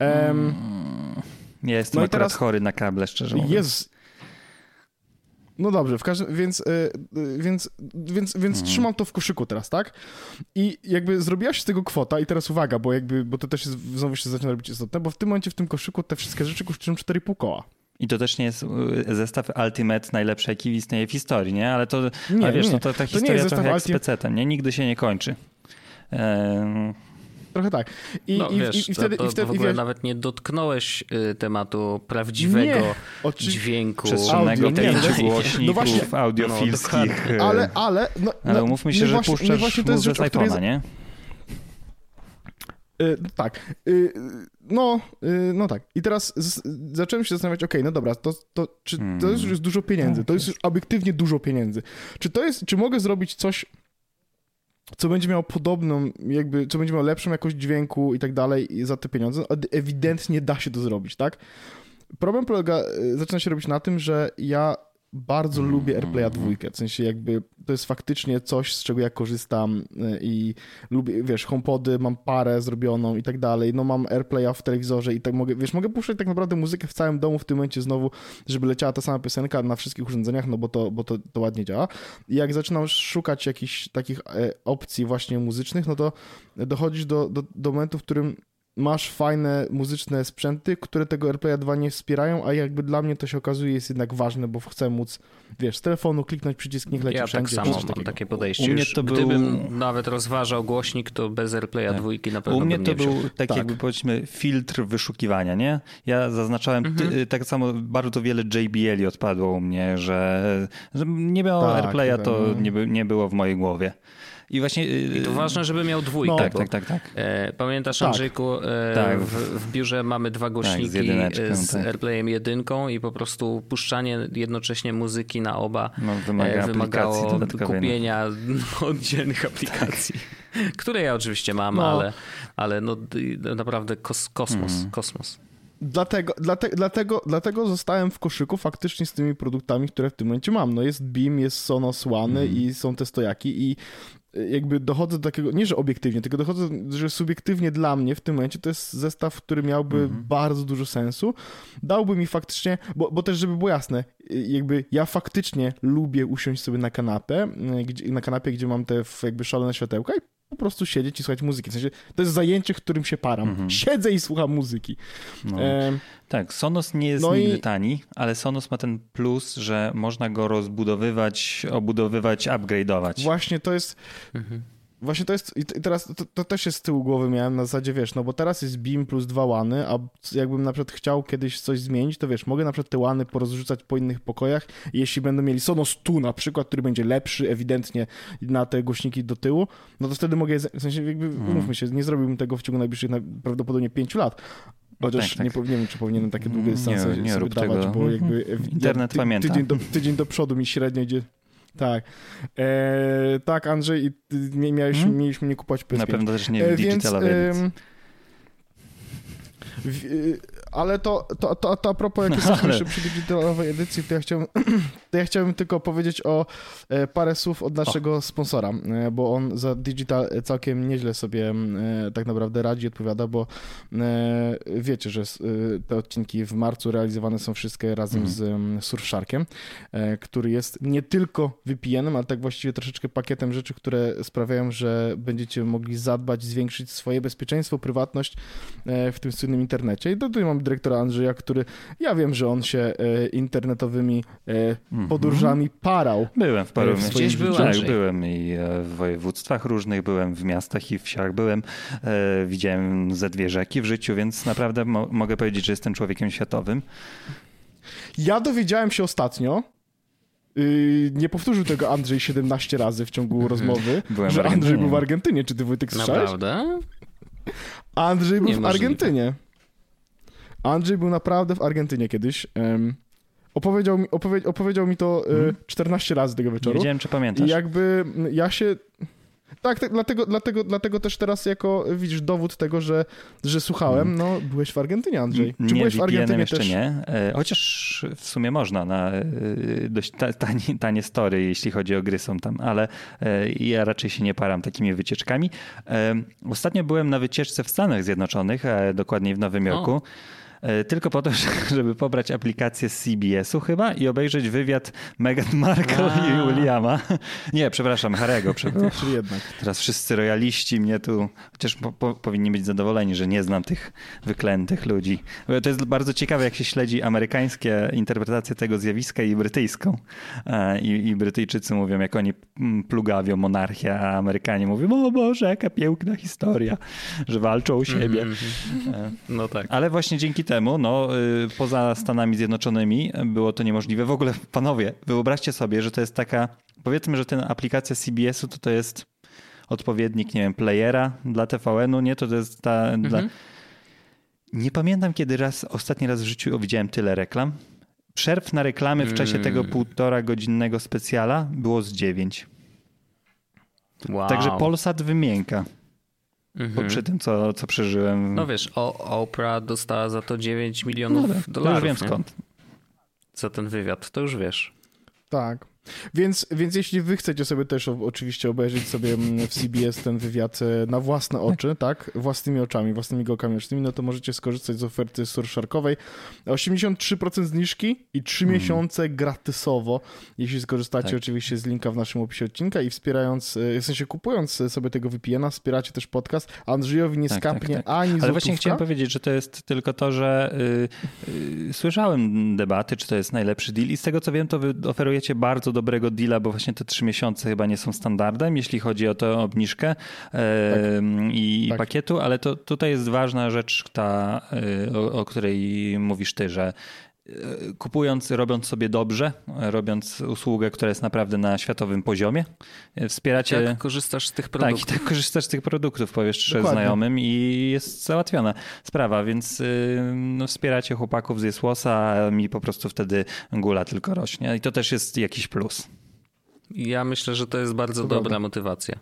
Ja jestem akurat teraz chory na kable, szczerze mówiąc. No dobrze, więc trzymam to w koszyku teraz, tak? I jakby zrobiła się z tego kwota i teraz uwaga, bo to też jest, znowu się zaczyna robić istotne, bo w tym momencie w tym koszyku te wszystkie rzeczy kosztują 4,5 koła. I to też nie jest zestaw Ultimate najlepszy, jaki istnieje w historii, nie? Ale to, nie, wiesz, nie. No to ta historia trochę jak z PC-tem, nie? Nigdy się nie kończy. Trochę tak. To w ogóle nawet nie dotknąłeś tematu prawdziwego dźwięku. Przestrzennego głośników, właśnie, audiofilskich. Ale umówmy się, że puszczasz muzykę z iPhone'a, nie? Tak. No tak. I teraz zacząłem się zastanawiać, no dobra, czy to jest już dużo pieniędzy? To jest już obiektywnie dużo pieniędzy. Czy mogę zrobić coś, co będzie miało podobną, co będzie miało lepszą jakość dźwięku i tak dalej za te pieniądze? Ewidentnie da się to zrobić, tak? Problem zaczyna się robić na tym, że ja bardzo lubię AirPlaya 2, w sensie to jest faktycznie coś, z czego ja korzystam i lubię, HomePody, mam parę zrobioną i tak dalej, no mam AirPlaya w telewizorze i tak mogę puszczać tak naprawdę muzykę w całym domu w tym momencie znowu, żeby leciała ta sama piosenka na wszystkich urządzeniach, no bo to ładnie działa. I jak zaczynam szukać jakichś takich opcji właśnie muzycznych, no to dochodzisz do momentu, w którym masz fajne muzyczne sprzęty, które tego AirPlaya 2 nie wspierają, a dla mnie to się okazuje jest jednak ważne, bo chcę móc, z telefonu kliknąć przycisk, niech leci wszędzie. Ja tak samo mam takie podejście. Gdybym nawet rozważał głośnik, to bez AirPlaya 2 na pewno u mnie bym to nie był jakby powiedzmy filtr wyszukiwania, nie? Ja zaznaczałem tak samo bardzo wiele JBL-i odpadło u mnie, że nie miało AirPlaya, to nie było w mojej głowie. I to ważne, żeby miał 2. No, tak. Pamiętasz, Andrzejku, w biurze mamy 2 głośniki z AirPlayem 1 i po prostu puszczanie jednocześnie muzyki na oba wymagało kupienia oddzielnych aplikacji, które ja oczywiście mam, ale naprawdę kosmos. Dlatego zostałem w koszyku faktycznie z tymi produktami, które w tym momencie mam. No jest Beam, jest Sonos One i są te stojaki i dochodzę do takiego, nie że obiektywnie, tylko dochodzę, że subiektywnie dla mnie w tym momencie to jest zestaw, który miałby bardzo dużo sensu. Dałby mi faktycznie, bo też żeby było jasne, ja faktycznie lubię usiąść sobie na kanapie, gdzie mam te szalone światełka i po prostu siedzieć i słuchać muzyki. W sensie, to jest zajęcie, którym się param. Siedzę i słucham muzyki. Tak, Sonos nie jest nigdy tani, ale Sonos ma ten plus, że można go rozbudowywać, obudowywać, upgrade'ować. Właśnie to jest... Właśnie to jest, i teraz to też jest z tyłu głowy miałem na zasadzie, bo teraz jest Beam plus 2 łany, a jakbym na przykład chciał kiedyś coś zmienić, to mogę na przykład te łany porozrzucać po innych pokojach i jeśli będą mieli Sonos Tu na przykład, który będzie lepszy ewidentnie na te głośniki do tyłu, no to wtedy mogę, w sensie umówmy się, nie zrobiłbym tego w ciągu najbliższych prawdopodobnie 5 lat. Chociaż nie wiem, czy powinienem takie długie dystanse sobie dawać, tego. Bo internet pamięta. Tydzień do przodu mi średnio idzie. Tak. Tak, Andrzej, mieliśmy nie kupować PS5. Na pewno też nie w digitalowej edycji. Ale to a propos, jak jesteśmy przy digitalowej edycji, to ja chciałbym tylko powiedzieć o parę słów od naszego sponsora, bo on za digital całkiem nieźle sobie tak naprawdę radzi, odpowiada, bo wiecie, że te odcinki w marcu realizowane są wszystkie razem z Surfsharkiem, który jest nie tylko VPN-em, ale tak właściwie troszeczkę pakietem rzeczy, które sprawiają, że będziecie mogli zadbać, zwiększyć swoje bezpieczeństwo, prywatność w tym słynnym internecie. I tutaj mam dyrektora Andrzeja, który, ja wiem, że on się internetowymi podróżami parał. Byłem w paru Gdzieś byłem i w województwach różnych, byłem w miastach i wsiach byłem. Widziałem ze 2 rzeki w życiu, więc naprawdę mogę powiedzieć, że jestem człowiekiem światowym. Ja dowiedziałem się ostatnio, nie powtórzył tego Andrzej 17 razy w ciągu rozmowy, że Andrzej był w Argentynie. Czy ty, Wojtek, słyszałeś? Naprawdę? Andrzej był w Argentynie. Andrzej był naprawdę w Argentynie kiedyś. Opowiedział mi to 14 razy tego wieczoru. Nie wiedziałem, czy pamiętasz. I ja się... Tak, dlatego też teraz widzisz, dowód tego, że słuchałem. No, byłeś w Argentynie, Andrzej. Czy byłeś w Argentynie jeszcze też? Nie, chociaż w sumie można na dość tanie story, jeśli chodzi o gry są tam, ale ja raczej się nie param takimi wycieczkami. Ostatnio byłem na wycieczce w Stanach Zjednoczonych, dokładniej w Nowym Jorku. tylko po to, żeby pobrać aplikację z CBS-u chyba i obejrzeć wywiad Meghan Markle i Williama. Nie, przepraszam, Harry'ego. Czyli jednak. Teraz wszyscy rojaliści mnie tu, chociaż powinni być zadowoleni, że nie znam tych wyklętych ludzi. To jest bardzo ciekawe, jak się śledzi amerykańskie interpretacje tego zjawiska i brytyjską. I Brytyjczycy mówią, jak oni plugawią monarchię, a Amerykanie mówią, o Boże, jaka piękna historia, że walczą o siebie. No tak. Ale właśnie dzięki temu, poza Stanami Zjednoczonymi było to niemożliwe. W ogóle, panowie, wyobraźcie sobie, że to jest taka, powiedzmy, że ta aplikacja CBS-u to jest odpowiednik, nie wiem, playera dla TVN-u, nie? To jest ta... Nie pamiętam, kiedy ostatni raz w życiu widziałem tyle reklam. Przerw na reklamy w czasie tego 1,5-godzinnego specjala było z 9. Wow. Także Polsat wymięka. Przy tym, co przeżyłem. No wiesz, Oprah dostała za to 9 milionów $9 milionów. To już wiem skąd. Za ten wywiad, to już wiesz. Tak. Więc jeśli wy chcecie sobie też oczywiście obejrzeć sobie w CBS ten wywiad na własne oczy, tak? Własnymi oczami, własnymi gałkami ocznymi, no to możecie skorzystać z oferty Surfsharkowej. 83% zniżki i 3 miesiące gratysowo, jeśli skorzystacie oczywiście z linka w naszym opisie odcinka i wspierając, w sensie kupując sobie tego VPN-a, wspieracie też podcast. Andrzejowi nie skapnie ani złotówka. Ale właśnie chciałem powiedzieć, że to jest tylko to, że słyszałem debaty, czy to jest najlepszy deal i z tego co wiem, to wy oferujecie bardzo dobrego deala, bo właśnie te 3 miesiące chyba nie są standardem, jeśli chodzi o tę obniżkę i pakietu, ale to tutaj jest ważna rzecz, ta, o której mówisz ty, że kupując, robiąc sobie dobrze, robiąc usługę, która jest naprawdę na światowym poziomie, wspieracie... Jak korzystasz z tych produktów. Tak korzystasz z tych produktów, powiesz znajomym i jest załatwiona sprawa, więc wspieracie chłopaków z Jesłosa, a mi po prostu wtedy gula tylko rośnie i to też jest jakiś plus. Ja myślę, że to jest bardzo dobra motywacja.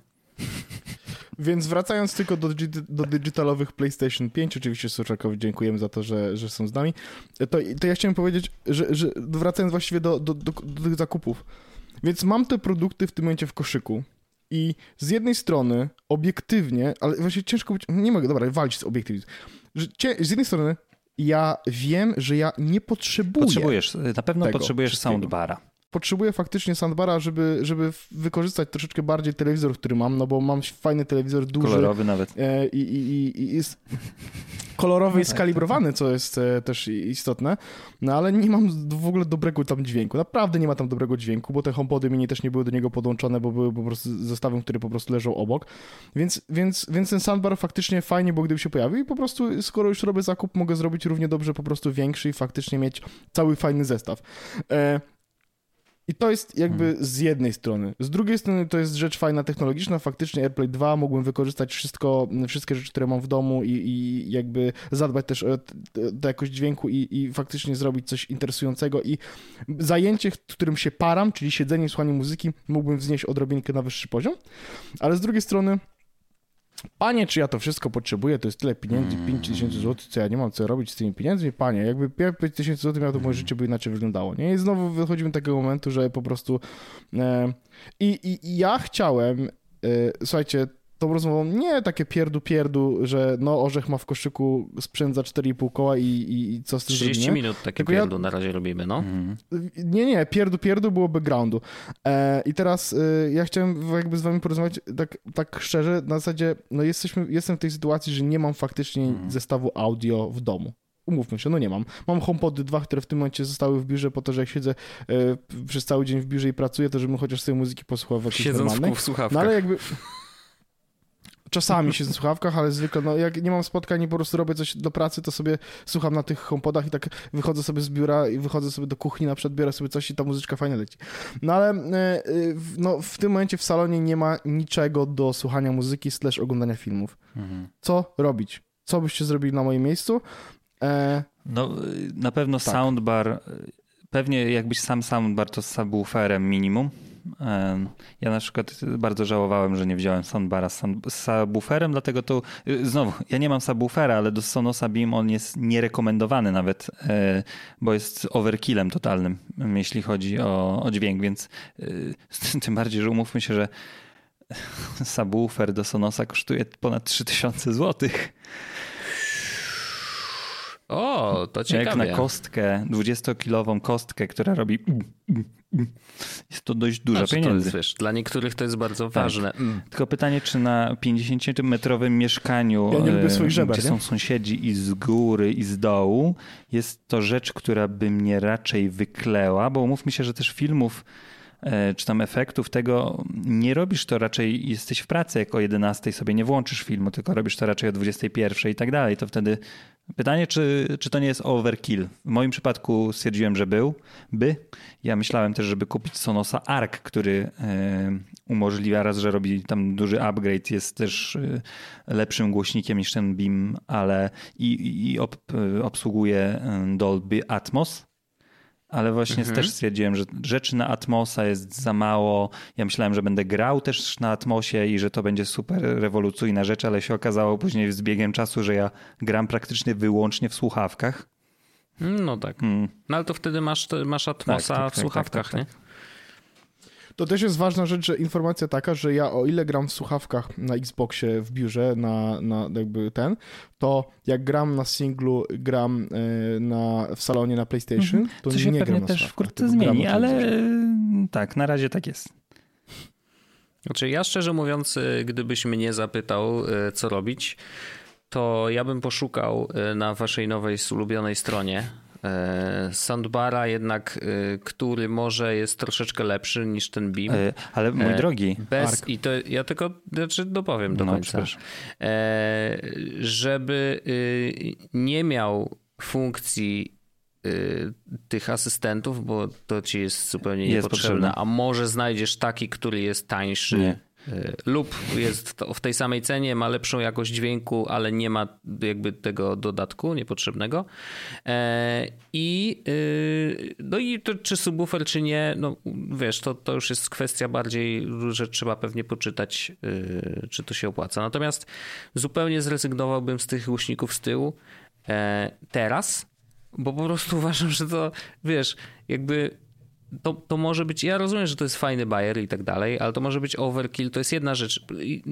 Więc wracając tylko do digitalowych PlayStation 5, oczywiście Surfsharkowi dziękujemy za to, że są z nami, to ja chciałem powiedzieć, że wracając właściwie do tych zakupów. Więc mam te produkty w tym momencie w koszyku i z jednej strony obiektywnie, ale właśnie ciężko być, nie mogę, dobra, walczyć z obiektywizmem. Z jednej strony ja wiem, że ja nie potrzebuję na pewno potrzebujesz soundbara. Potrzebuję faktycznie soundbara, żeby wykorzystać troszeczkę bardziej telewizor, który mam, no bo mam fajny telewizor, duży. Kolorowy nawet. I jest kolorowy i skalibrowany, co jest też istotne, no ale nie mam w ogóle dobrego tam dźwięku. Naprawdę nie ma tam dobrego dźwięku, bo te HomePody mini też nie były do niego podłączone, bo były po prostu zestawem, który po prostu leżał obok. Więc ten soundbar faktycznie fajnie, bo gdyby się pojawił i po prostu skoro już robię zakup, mogę zrobić równie dobrze po prostu większy i faktycznie mieć cały fajny zestaw. I to jest jakby z jednej strony. Z drugiej strony to jest rzecz fajna, technologiczna. Faktycznie AirPlay 2 mógłbym wykorzystać wszystkie rzeczy, które mam w domu i jakby zadbać też o jakość dźwięku i faktycznie zrobić coś interesującego i zajęcie, którym się param, czyli siedzenie i słuchanie muzyki, mógłbym wznieść odrobinkę na wyższy poziom. Ale z drugiej strony panie, czy ja to wszystko potrzebuję, to jest tyle pieniędzy, 5000 zł, co ja nie mam co robić z tymi pieniędzmi? Panie, jakby 5000 zł miał, to moje życie by inaczej wyglądało, nie? I znowu wychodzimy do takiego momentu, że po prostu i ja chciałem, słuchajcie, tą rozmową nie takie pierdu, że no orzech ma w koszyku sprzęt za 4,5 koła i co z tym 30 zrobimy? minut takie pierdu na razie robimy, no. Nie, pierdu było backgroundu. I teraz ja chciałem jakby z wami porozmawiać tak szczerze, na zasadzie, no jestem w tej sytuacji, że nie mam faktycznie zestawu audio w domu. Umówmy się, no nie mam. Mam HomePody 2, które w tym momencie zostały w biurze po to, że jak siedzę przez cały dzień w biurze i pracuję, to żebym chociaż sobie muzyki posłuchał w jakiejś normalnej. W słuchawkach. No ale jakby... Czasami się w słuchawkach, ale zwykle, no jak nie mam spotkań i po prostu robię coś do pracy, to sobie słucham na tych HomePodach i tak wychodzę sobie z biura i wychodzę sobie do kuchni, na przykład biorę sobie coś i ta muzyczka fajnie leci. No ale no, w tym momencie w salonie nie ma niczego do słuchania muzyki / oglądania filmów. Co robić? Co byście zrobili na moim miejscu? No na pewno tak. Soundbar, pewnie jakbyś sam soundbar to z subwooferem minimum. Ja na przykład bardzo żałowałem, że nie wziąłem soundbara z subwooferem, dlatego to znowu, ja nie mam subwoofera, ale do Sonosa Beam on jest nierekomendowany nawet, bo jest overkillem totalnym, jeśli chodzi o dźwięk, więc tym bardziej, że umówmy się, że subwoofer do Sonosa kosztuje ponad 3000 zł. O, to ciekawe. Jak na kostkę, 20-kilową kostkę, która robi... Jest to dość dużo pieniędzy. To jest, wiesz, dla niektórych to jest bardzo ważne. Tylko pytanie, czy na 50-metrowym mieszkaniu, ja nie lubię swoich żeber, gdzie są sąsiedzi i z góry, i z dołu, jest to rzecz, która by mnie raczej wykleła, bo umówmy się, że też filmów czy tam efektów tego nie robisz to raczej, jesteś w pracy, jak o 11 sobie nie włączysz filmu, tylko robisz to raczej o 21 i tak dalej, to wtedy pytanie, czy to nie jest overkill. W moim przypadku stwierdziłem, że by. Ja myślałem też, żeby kupić Sonosa Arc, który umożliwia raz, że robi tam duży upgrade, jest też lepszym głośnikiem niż ten Beam, ale obsługuje Dolby Atmos. Ale właśnie też stwierdziłem, że rzeczy na Atmosa jest za mało. Ja myślałem, że będę grał też na Atmosie i że to będzie super rewolucyjna rzecz, ale się okazało później z biegiem czasu, że ja gram praktycznie wyłącznie w słuchawkach. No tak. No ale to wtedy masz Atmosa w słuchawkach, tak. Nie? To też jest ważna rzecz, że informacja taka, że ja o ile gram w słuchawkach na Xboxie w biurze, na jakby to jak gram na singlu, gram w salonie na PlayStation, to co się nie pewnie gram na też słuchawkach. wkrótce zmieni, ale tak, na razie tak jest. Znaczy ja szczerze mówiąc, gdybyś mnie zapytał, co robić, to ja bym poszukał na waszej nowej ulubionej stronie soundbara jednak, który może jest troszeczkę lepszy niż ten Beam. Ale mój drogi. I to ja tylko dopowiem do końca. Żeby nie miał funkcji tych asystentów, bo to ci jest zupełnie niepotrzebne, a może znajdziesz taki, który jest tańszy. Lub jest w tej samej cenie, ma lepszą jakość dźwięku, ale nie ma jakby tego dodatku niepotrzebnego. No i to, czy subwoofer, czy nie, no wiesz, to już jest kwestia bardziej, że trzeba pewnie poczytać, czy to się opłaca. Natomiast zupełnie zrezygnowałbym z tych głośników z tyłu teraz, bo po prostu uważam, że to, wiesz, jakby to może być, ja rozumiem, że to jest fajny bajer i tak dalej, ale to może być overkill, to jest jedna rzecz.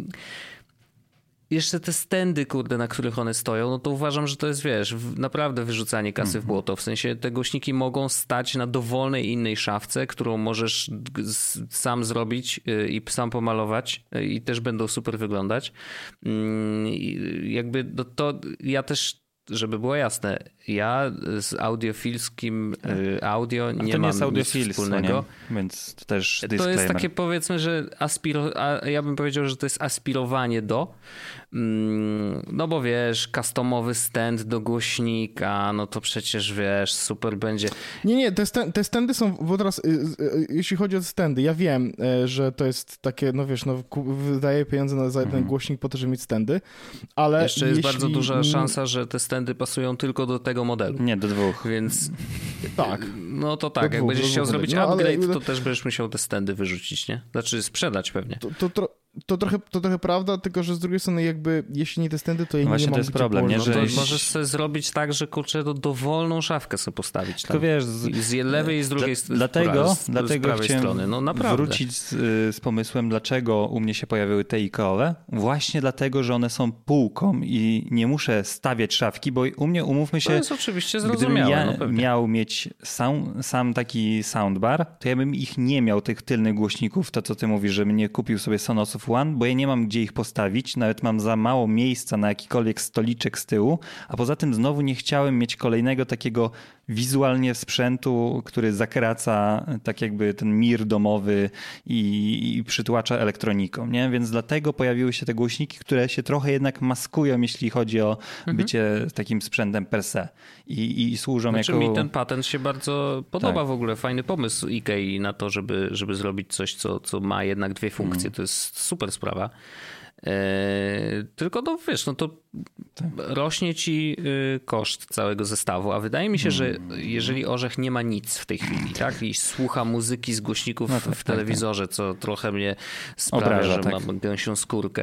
Jeszcze te stędy, kurde, na których one stoją, no to uważam, że to jest, wiesz, naprawdę wyrzucanie kasy w błoto. W sensie te głośniki mogą stać na dowolnej innej szafce, którą możesz sam zrobić i sam pomalować i też będą super wyglądać. Jakby to ja też, żeby było jasne, ja z audiofilskim audio nie mam nic wspólnego. Nie? Więc to też disclaimer. To jest takie, powiedzmy, że ja bym powiedział, że to jest aspirowanie do, no bo wiesz, customowy stand do głośnika, no to przecież wiesz, super będzie. Nie, te standy są, bo teraz jeśli chodzi o standy, ja wiem, że to jest takie, no wiesz, no wydaję pieniądze za ten głośnik po to, żeby mieć standy, ale jeszcze jest bardzo duża szansa, że te standy pasują tylko do tego modelu. Nie, do dwóch. Więc tak. No to tak, jak będziesz chciał zrobić upgrade, to też będziesz musiał te standy wyrzucić, nie? Znaczy sprzedać pewnie. To trochę prawda, tylko że z drugiej strony jakby, jeśli nie te standy, to ja nie mam to jest problem, nie? Że możesz sobie zrobić tak, że kurczę, dowolną szafkę sobie postawić. Tylko wiesz, z lewej i z drugiej strony. Dlatego chciałem strony. No naprawdę. wrócić z pomysłem, dlaczego u mnie się pojawiły te IKEA-owe. Właśnie dlatego, że one są półką i nie muszę stawiać szafki, bo u mnie, umówmy się, to jest oczywiście zrozumiałe. Gdybym ja miał mieć sam taki soundbar, to ja bym ich nie miał, tych tylnych głośników, to co ty mówisz, żebym nie kupił sobie Sonosów One, bo ja nie mam gdzie ich postawić, nawet mam za mało miejsca na jakikolwiek stoliczek z tyłu, a poza tym znowu nie chciałem mieć kolejnego takiego wizualnie sprzętu, który zakraca tak jakby ten mir domowy i przytłacza elektroniką, nie? Więc dlatego pojawiły się te głośniki, które się trochę jednak maskują, jeśli chodzi o bycie takim sprzętem per se i służą jako... Mi ten patent się bardzo podoba w ogóle. Fajny pomysł IKEA na to, żeby zrobić coś, co ma jednak dwie funkcje. To jest super sprawa. Tylko no wiesz, no to rośnie ci koszt całego zestawu, a wydaje mi się, że jeżeli Orzech nie ma nic w tej chwili, tak, i słucha muzyki z głośników w telewizorze, co trochę mnie sprawia, obraża, że mam gęsią skórkę.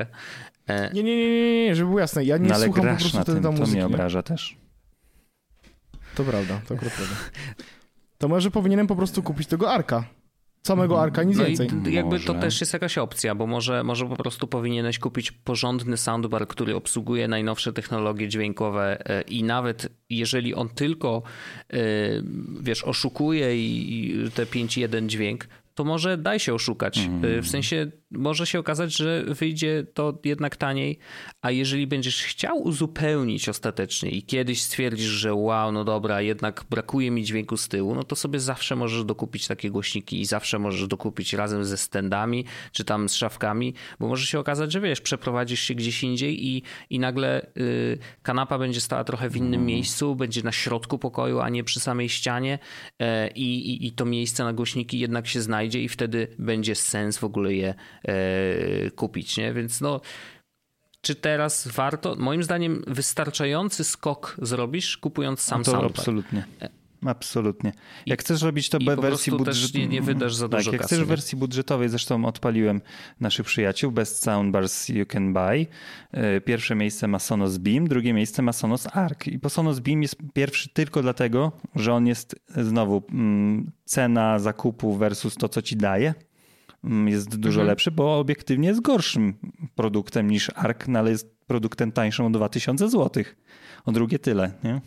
Nie, żeby było jasne, ja nie słucham po prostu wtedy muzyki. To mnie obraża też. To prawda, to akurat prawda. To może powinienem po prostu kupić tego Arka. Samego Arka, nic więcej. I jakby Może. to też jest jakaś opcja, bo może po prostu powinieneś kupić porządny soundbar, który obsługuje najnowsze technologie dźwiękowe i nawet jeżeli on tylko, wiesz, oszukuje i te 5.1 dźwięk, to może daj się oszukać. W sensie może się okazać, że wyjdzie to jednak taniej, a jeżeli będziesz chciał uzupełnić ostatecznie i kiedyś stwierdzisz, że wow, no dobra, jednak brakuje mi dźwięku z tyłu, no to sobie zawsze możesz dokupić takie głośniki i zawsze możesz dokupić razem ze standami, czy tam z szafkami, bo może się okazać, że wiesz, przeprowadzisz się gdzieś indziej i nagle kanapa będzie stała trochę w innym miejscu, będzie na środku pokoju, a nie przy samej ścianie i to miejsce na głośniki jednak się znajdzie i wtedy będzie sens w ogóle je kupić, nie? Więc no, czy teraz warto? Moim zdaniem wystarczający skok zrobisz, kupując sam to soundbar. Absolutnie. Absolutnie. Jak chcesz robić to i w po wersji prostu budżetowej. też nie wydasz za dużo jak kasy. chcesz w Nie? wersji budżetowej, zresztą odpaliłem naszych przyjaciół, Best Soundbars You Can Buy. Pierwsze miejsce ma Sonos Beam, drugie miejsce ma Sonos Arc. I po Sonos Beam jest pierwszy tylko dlatego, że on jest znowu cena zakupu versus to, co ci daje. Jest dużo lepszy, bo obiektywnie jest gorszym produktem niż Arc, no ale jest produktem tańszym o 2000 zł. O drugie tyle, nie?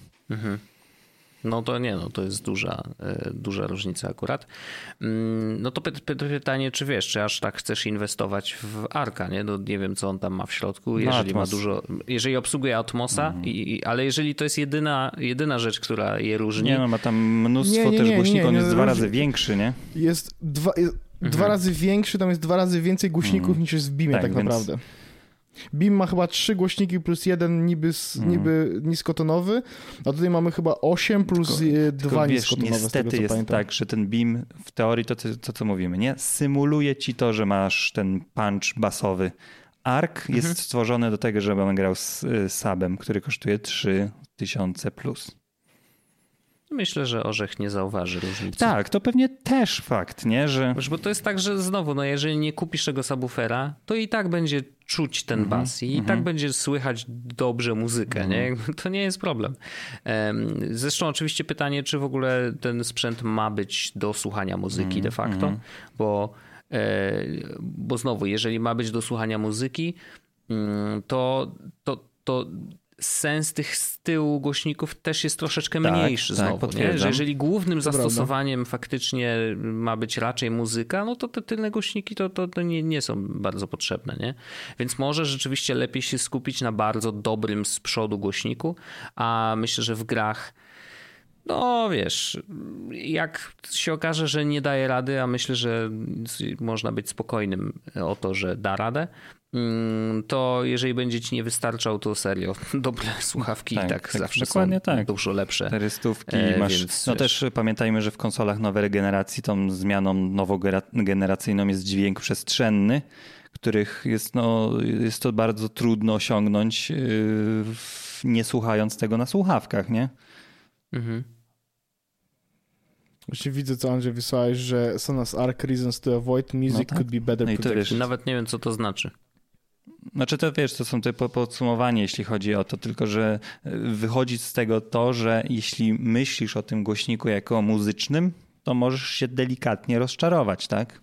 No to nie, no to jest duża różnica akurat. No to pytanie, czy wiesz, czy aż tak chcesz inwestować w Arka, nie? No nie wiem, co on tam ma w środku, jeżeli ma dużo, jeżeli obsługuje Atmosa, ale jeżeli to jest jedyna rzecz, która je różni. Nie, no ma tam mnóstwo też głośników, on jest 2 razy większy, nie? Jest dwa razy większy, tam jest 2 razy więcej głośników niż jest w Beamie tak więc... naprawdę. Beam ma chyba 3 głośniki plus jeden niby niskotonowy, a tutaj mamy chyba 8 plus 2 niskotonowe. Niestety z tego, co jest pamiętam. tak, że ten Beam w teorii to co mówimy, nie? Symuluje ci to, że masz ten punch basowy. Arc jest stworzony do tego, żeby on grał z subem, który kosztuje 3000 plus. Myślę, że Orzech nie zauważy różnicy. Tak, to pewnie też fakt, nie? Że... Bo to jest tak, że znowu, no jeżeli nie kupisz tego subwoofera, to i tak będzie czuć ten bas i tak będzie słychać dobrze muzykę, nie? To nie jest problem. Zresztą oczywiście pytanie, czy w ogóle ten sprzęt ma być do słuchania muzyki de facto, bo znowu, jeżeli ma być do słuchania muzyki, to sens tych z tyłu głośników też jest troszeczkę mniejszy znowu. Nie? Że jeżeli głównym zastosowaniem faktycznie ma być raczej muzyka, no to te tylne głośniki to nie są bardzo potrzebne. Nie? Więc może rzeczywiście lepiej się skupić na bardzo dobrym z przodu głośniku, a myślę, że w grach no wiesz, jak się okaże, że nie daje rady, a myślę, że można być spokojnym o to, że da radę, to jeżeli będzie ci nie wystarczał, to serio, dobre słuchawki tak zawsze są dużo lepsze. 400 masz. Więc, no też pamiętajmy, że w konsolach nowej generacji tą zmianą nowogeneracyjną jest dźwięk przestrzenny, których jest to bardzo trudno osiągnąć nie słuchając tego na słuchawkach, nie? Właśnie widzę, co Andrzej wysłałeś, że Sonos Arc Reasons to Avoid Music could be better protected. Nawet nie wiem, co to znaczy. Znaczy to wiesz, to są te podsumowanie, jeśli chodzi o to, tylko że wychodzi z tego to, że jeśli myślisz o tym głośniku jako o muzycznym, to możesz się delikatnie rozczarować, tak?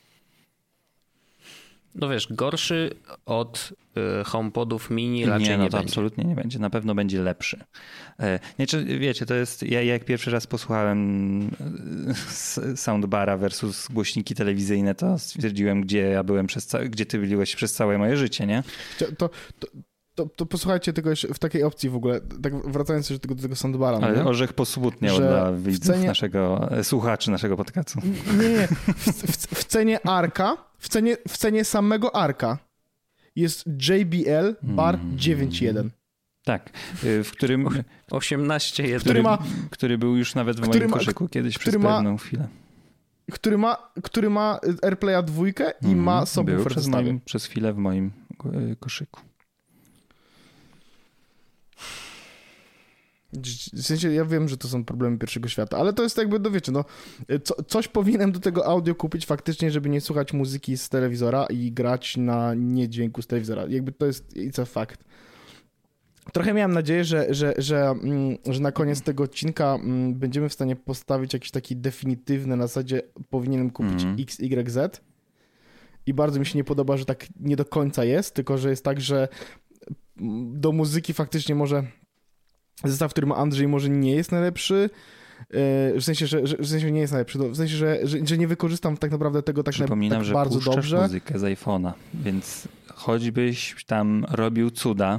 No wiesz, gorszy od HomePodów mini raczej nie to będzie. Absolutnie nie będzie. Na pewno będzie lepszy. Nie, czy wiecie, to jest... Ja jak pierwszy raz posłuchałem soundbara versus głośniki telewizyjne, to stwierdziłem, gdzie ty byłeś przez całe moje życie, nie? To posłuchajcie tego jeszcze w takiej opcji w ogóle, tak wracając już do tego soundbara. Ale nie? Orzech posmutniał dla widzów słuchaczy naszego podcastu. Nie. W cenie Arka, w cenie samego Arka jest JBL Bar 9.1. Tak, w którym... 18.1. Który był już nawet w moim koszyku kiedyś przez pewną chwilę. Który ma AirPlaya 2 i ma subwoofer przez chwilę w moim koszyku. W sensie ja wiem, że to są problemy pierwszego świata, ale to jest jakby, no wiecie, no coś powinienem do tego audio kupić faktycznie, żeby nie słuchać muzyki z telewizora i grać na niedźwięku z telewizora. Jakby to jest it's a fact. Trochę miałem nadzieję, że na koniec tego odcinka będziemy w stanie postawić jakiś taki definitywny na zasadzie powinienem kupić X, Y, Z. I bardzo mi się nie podoba, że tak nie do końca jest, tylko że jest tak, że do muzyki faktycznie może zestaw, który ma Andrzej, może nie jest najlepszy. W sensie nie jest najlepszy. W sensie, że nie wykorzystam tak naprawdę tego tak Przypominam, tak bardzo że puszczasz dobrze. muzykę z iPhone'a, więc choćbyś tam robił cuda,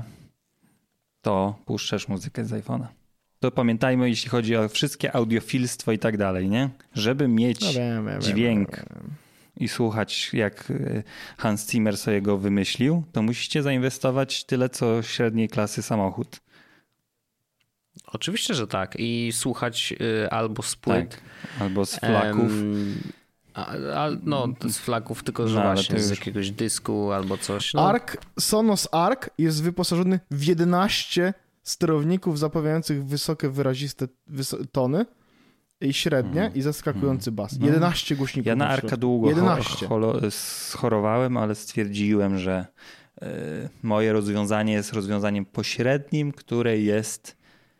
to puszczasz muzykę z iPhone'a. To pamiętajmy, jeśli chodzi o wszystkie audiofilstwo i tak dalej, nie? Żeby mieć dźwięk i słuchać, jak Hans Zimmer sobie go wymyślił, to musicie zainwestować tyle, co średniej klasy samochód. Oczywiście, że tak. I słuchać albo z płyt. Tak. Albo z flaków. No, z flaków, tylko że właśnie z jakiegoś dysku albo coś. No. Sonos Arc jest wyposażony w 11 sterowników zapewniających wysokie, wyraziste tony i średnie i zaskakujący bas. 11 głośników. Ja na Arca długo schorowałem, ale stwierdziłem, że moje rozwiązanie jest rozwiązaniem pośrednim, które jest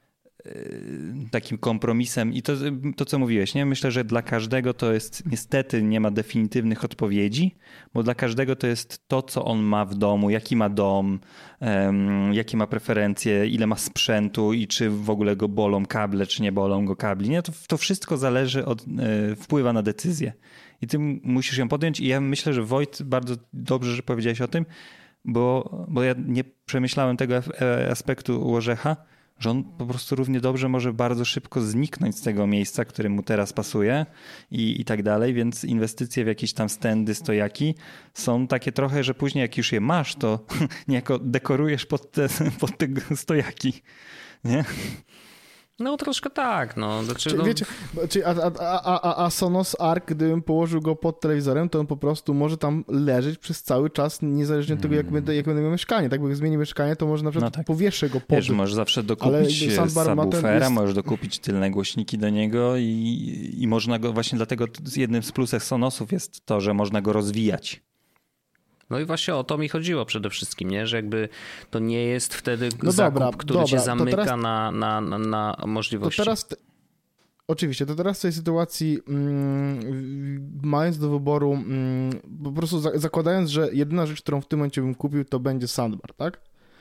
takim kompromisem i to co mówiłeś, nie? Myślę, że dla każdego to jest, niestety nie ma definitywnych odpowiedzi, bo dla każdego to jest to, co on ma w domu, jaki ma dom, jakie ma preferencje, ile ma sprzętu i czy w ogóle go bolą kable, czy nie bolą go kabli. Nie? To wszystko zależy wpływa na decyzję i ty musisz ją podjąć i ja myślę, że Wojt, bardzo dobrze, że powiedziałeś o tym, bo ja nie przemyślałem tego aspektu u Orzecha, że on po prostu równie dobrze może bardzo szybko zniknąć z tego miejsca, które mu teraz pasuje i tak dalej, więc inwestycje w jakieś tam standy, stojaki są takie trochę, że później jak już je masz, to niejako dekorujesz pod te stojaki, nie? No troszkę tak, no. Znaczy, Wiecie, a Sonos Arc, gdybym położył go pod telewizorem, to on po prostu może tam leżeć przez cały czas, niezależnie od tego, jak będę miał mieszkanie. Tak, bo jak zmieni mieszkanie, to może na przykład powieszę go pod... Wiesz, możesz zawsze dokupić subwoofera, możesz dokupić tylne głośniki do niego i można go, właśnie dlatego jednym z plusów Sonosów jest to, że można go rozwijać. No i właśnie o to mi chodziło przede wszystkim, nie? Że jakby to nie jest wtedy zakup, który cię zamyka teraz, na możliwości. Oczywiście, to teraz w tej sytuacji mając do wyboru, po prostu zakładając, że jedyna rzecz, którą w tym momencie bym kupił, to będzie soundbar, tak?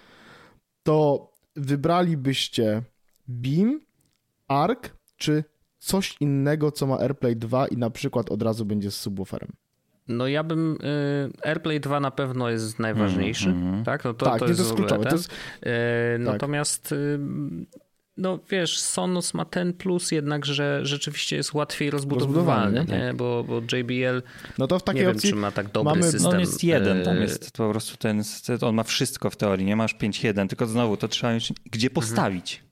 To wybralibyście Beam, Arc czy coś innego, co ma AirPlay 2 i na przykład od razu będzie z subwooferem? No ja bym... AirPlay 2 na pewno jest najważniejszy, tak? No to jest kluczowe. Natomiast no wiesz, Sonos ma ten plus jednak, że rzeczywiście jest łatwiej rozbudowywalny, nie? Bo JBL no to w takiej nie opcji wiem, czy ma tak dobry system. No on jest jeden, tam jest po prostu on ma wszystko w teorii, nie masz 5.1, tylko znowu to trzeba mieć gdzie postawić.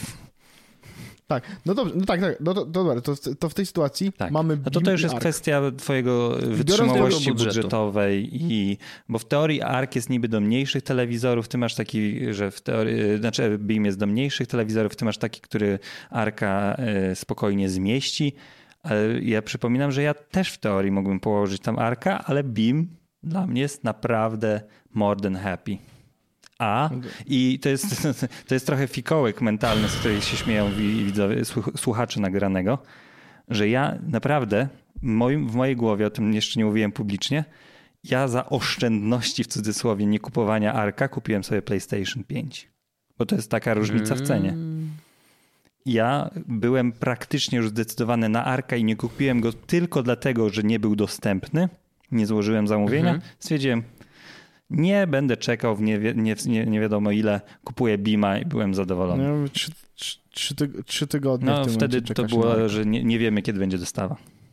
Tak, no dobrze, no tak, dobra, to w tej sytuacji mamy... No to już jest kwestia twojego wytrzymałości budżetowej bo w teorii ARC jest niby do mniejszych telewizorów, ty masz taki, że w teorii, znaczy Beam jest do mniejszych telewizorów, ty masz taki, który ARCa spokojnie zmieści, ale ja przypominam, że ja też w teorii mógłbym położyć tam ARCa, ale Beam dla mnie jest naprawdę more than happy. I to jest trochę fikołek mentalny, z której się śmieją widzowie, słuchacze nagranego, że ja naprawdę w mojej głowie, o tym jeszcze nie mówiłem publicznie, ja za oszczędności w cudzysłowie nie kupowania ARCa kupiłem sobie PlayStation 5. Bo to jest taka różnica w cenie. Ja byłem praktycznie już zdecydowany na ARCa i nie kupiłem go tylko dlatego, że nie był dostępny. Nie złożyłem zamówienia. Stwierdziłem, nie będę czekał nie wiadomo ile, kupuję Beama i byłem zadowolony. No, 3 tygodnie. No wtedy to było, że nie wiemy kiedy będzie dostawa.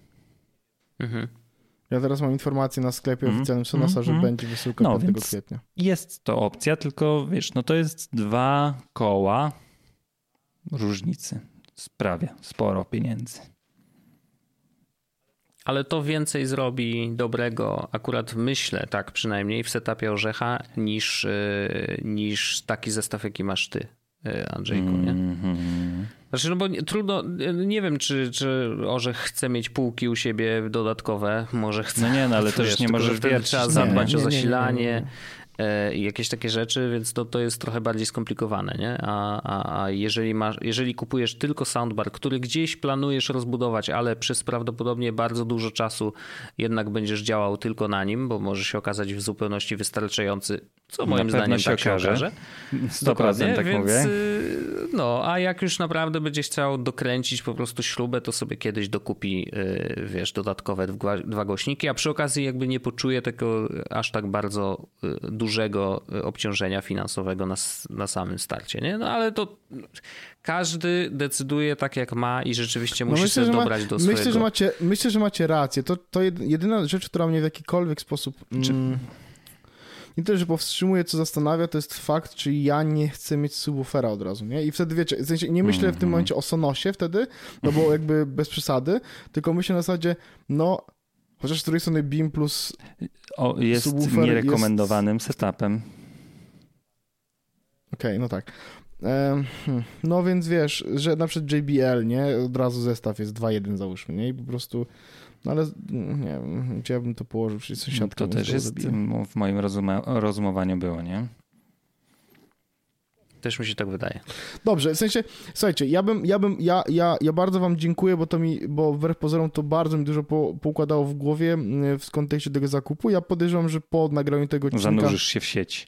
Ja teraz mam informację na sklepie oficjalnym Sonosa, że będzie wysyłka 5 kwietnia. Jest to opcja, tylko wiesz, no to jest 2 koła różnicy. Sprawia sporo pieniędzy. Ale to więcej zrobi dobrego, akurat myślę, tak przynajmniej w setupie Orzecha, niż taki zestaw, jaki masz ty, Andrzejku, nie? Znaczy, no bo trudno, nie wiem, czy Orzech chce mieć półki u siebie dodatkowe, może chce. No nie, no ale też nie możesz trzeba zadbać o zasilanie. i jakieś takie rzeczy, więc to jest trochę bardziej skomplikowane, nie? A jeżeli kupujesz tylko soundbar, który gdzieś planujesz rozbudować, ale przez prawdopodobnie bardzo dużo czasu jednak będziesz działał tylko na nim, bo może się okazać w zupełności wystarczający, co moim zdaniem tak się okaże. 100% tak mówię. No, a jak już naprawdę będziesz chciał dokręcić po prostu śrubę, to sobie kiedyś dokupi, wiesz, dodatkowe 2 głośniki, a przy okazji jakby nie poczuje tego aż tak bardzo dużego obciążenia finansowego na samym starcie, nie? No ale to każdy decyduje tak jak ma i rzeczywiście musi sobie dobrać do swojego. Myślę, że macie rację. To jedyna rzecz, która mnie w jakikolwiek sposób nie tyle, że powstrzymuje, co zastanawia, to jest fakt, czy ja nie chcę mieć subwoofera od razu, nie? I wtedy, wiecie, w sensie nie myślę w tym momencie o Sonosie wtedy, no bo jakby bez przesady, tylko myślę na zasadzie, no chociaż z drugiej strony Beam plus jest nierekomendowanym setupem. Okej, no tak. No więc wiesz, że na przykład JBL, nie? Od razu zestaw jest 2.1 załóżmy, nie? I po prostu, no ale nie wiem, gdzie ja bym to położył, czyli sąsiadka. To też jest w moim rozumowaniu było, nie? Też mi się tak wydaje. Dobrze, w sensie, słuchajcie, ja bardzo wam dziękuję, bo wbrew pozorom to bardzo mi dużo poukładało w głowie w kontekście tego zakupu. Ja podejrzewam, że po nagraniu tego odcinka... Zanurzysz się w sieć.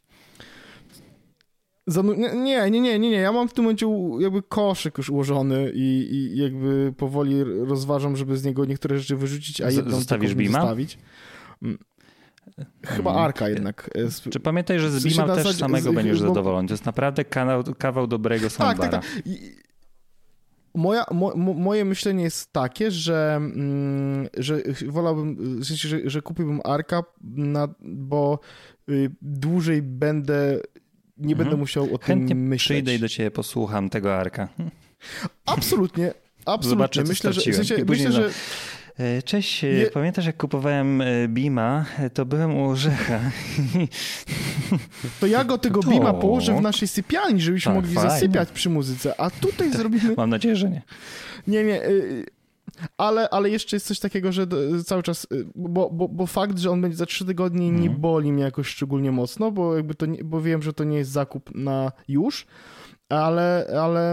Nie. Ja mam w tym momencie jakby koszyk już ułożony i jakby powoli rozważam, żeby z niego niektóre rzeczy wyrzucić, a jedną zostawisz Beama? zostawić. Chyba Arka jednak. Czy pamiętaj, że z Beama też samego będziesz zadowolony. To jest naprawdę kawał dobrego soundbara. Tak. Moje myślenie jest takie, że wolałbym, w sensie, że kupiłbym Arka, bo dłużej nie będę musiał o Chętnie tym myśleć. Przyjdę i do ciebie posłucham tego Arka. Absolutnie. Zobaczę, myślę, że Cześć, pamiętasz jak kupowałem Beama, to byłem u Orzecha. To ja go tego Beama położę w naszej sypialni, żebyśmy mogli zasypiać przy muzyce, a tutaj zrobimy... Mam nadzieję, że nie. Nie. Ale jeszcze jest coś takiego, że cały czas, bo fakt, że on będzie za 3 tygodnie nie boli mnie jakoś szczególnie mocno, bo jakby bo wiem, że to nie jest zakup na już, ale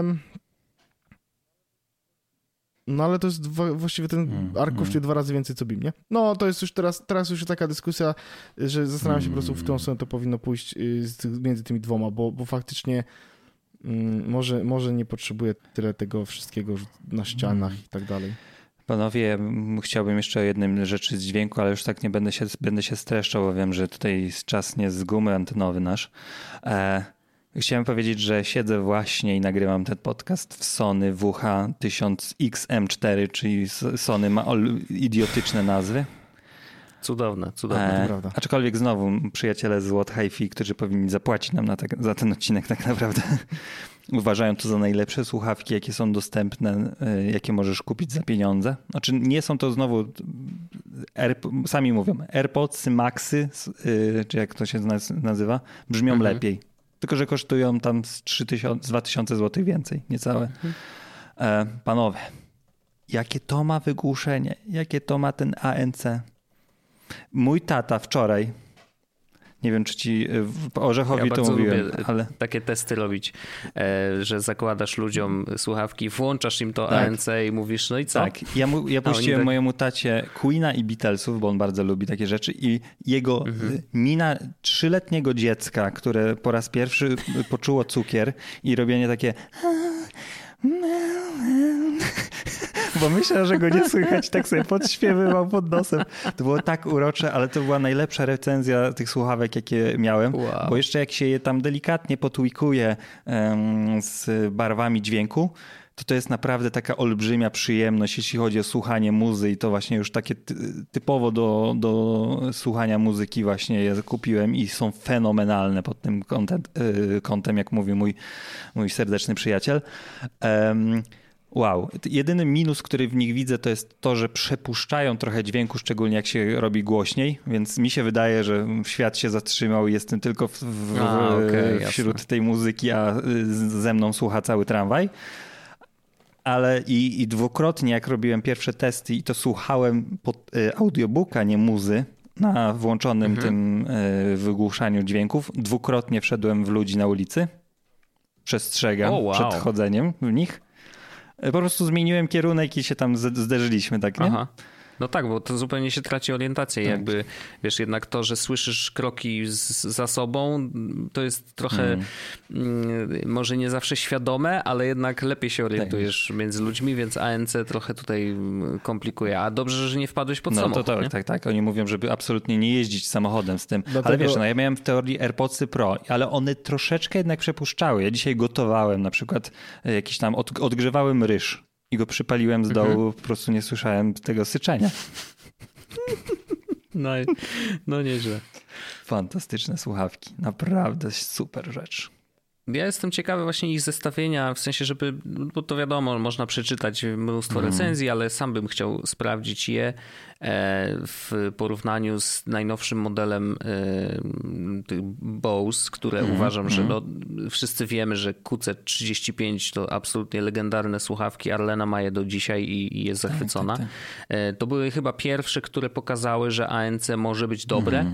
no ale to jest właściwie ten Ark kosztuje 2 razy więcej co Beam, nie? No to jest już teraz już taka dyskusja, że zastanawiam się po prostu, w którą stronę to powinno pójść między tymi dwoma, bo faktycznie może nie potrzebuję tyle tego wszystkiego na ścianach i tak dalej. Panowie, chciałbym jeszcze o jednym rzeczy z dźwięku, ale już tak nie będę się streszczał, bo wiem, że tutaj czas nie z gumy antenowy nasz. Chciałem powiedzieć, że siedzę właśnie i nagrywam ten podcast w Sony WH-1000XM4, czyli Sony ma idiotyczne nazwy. Cudowne, to prawda. Aczkolwiek znowu przyjaciele z What Hi-Fi, którzy powinni zapłacić nam za ten odcinek tak naprawdę, uważają to za najlepsze słuchawki, jakie są dostępne, jakie możesz kupić za pieniądze. Znaczy nie są to znowu, sami mówią, AirPods Maxy, czy jak to się nazywa, brzmią lepiej. Tylko że kosztują tam z 2000 zł więcej, niecałe. Panowie, jakie to ma wygłuszenie, jakie to ma ten ANC. Mój tata wczoraj, nie wiem czy ci Orzechowi to mówiłem, ale takie testy robić, że zakładasz ludziom słuchawki, włączasz im to ANC i mówisz, no i co? Tak, ja puściłem mojemu tacie Queena i Beatlesów, bo on bardzo lubi takie rzeczy i jego mina 3-letniego dziecka, które po raz pierwszy poczuło cukier i robienie takie bo myślę, że go nie słychać, tak sobie podśpiewywał pod nosem. To było tak urocze, ale to była najlepsza recenzja tych słuchawek, jakie miałem, bo jeszcze jak się je tam delikatnie potwikuje z barwami dźwięku, to jest naprawdę taka olbrzymia przyjemność, jeśli chodzi o słuchanie muzy i to właśnie już takie typowo do słuchania muzyki właśnie je kupiłem i są fenomenalne pod tym kątem, jak mówi mój serdeczny przyjaciel. Wow. Jedyny minus, który w nich widzę, to jest to, że przepuszczają trochę dźwięku, szczególnie jak się robi głośniej, więc mi się wydaje, że świat się zatrzymał i jestem tylko wśród tej muzyki, a ze mną słucha cały tramwaj. Ale i dwukrotnie, jak robiłem pierwsze testy i to słuchałem pod audiobooka, nie muzy, na włączonym tym wygłuszaniu dźwięków. Dwukrotnie wszedłem w ludzi na ulicy. Przestrzegam przed chodzeniem w nich. Po prostu zmieniłem kierunek i się tam zderzyliśmy, tak, nie? Aha. No tak, bo to zupełnie się traci orientację. Tak. Jakby, wiesz, jednak to, że słyszysz kroki za sobą, to jest trochę może nie zawsze świadome, ale jednak lepiej się orientujesz między ludźmi, więc ANC trochę tutaj komplikuje. A dobrze, że nie wpadłeś pod samochód. No to tak. Oni mówią, żeby absolutnie nie jeździć samochodem z tym. Dlatego... Ale wiesz, no ja miałem w teorii AirPodsy Pro, ale one troszeczkę jednak przepuszczały. Ja dzisiaj gotowałem na przykład jakiś tam, odgrzewałem ryż. I go przypaliłem z dołu, po prostu nie słyszałem tego syczenia. No nieźle. Fantastyczne słuchawki. Naprawdę super rzecz. Ja jestem ciekawy właśnie ich zestawienia, w sensie, żeby, bo to wiadomo, można przeczytać mnóstwo recenzji, ale sam bym chciał sprawdzić je w porównaniu z najnowszym modelem tych Bose, które uważam, że wszyscy wiemy, że QC35 to absolutnie legendarne słuchawki. Arlena ma je do dzisiaj i jest zachwycona. Tak. To były chyba pierwsze, które pokazały, że ANC może być dobre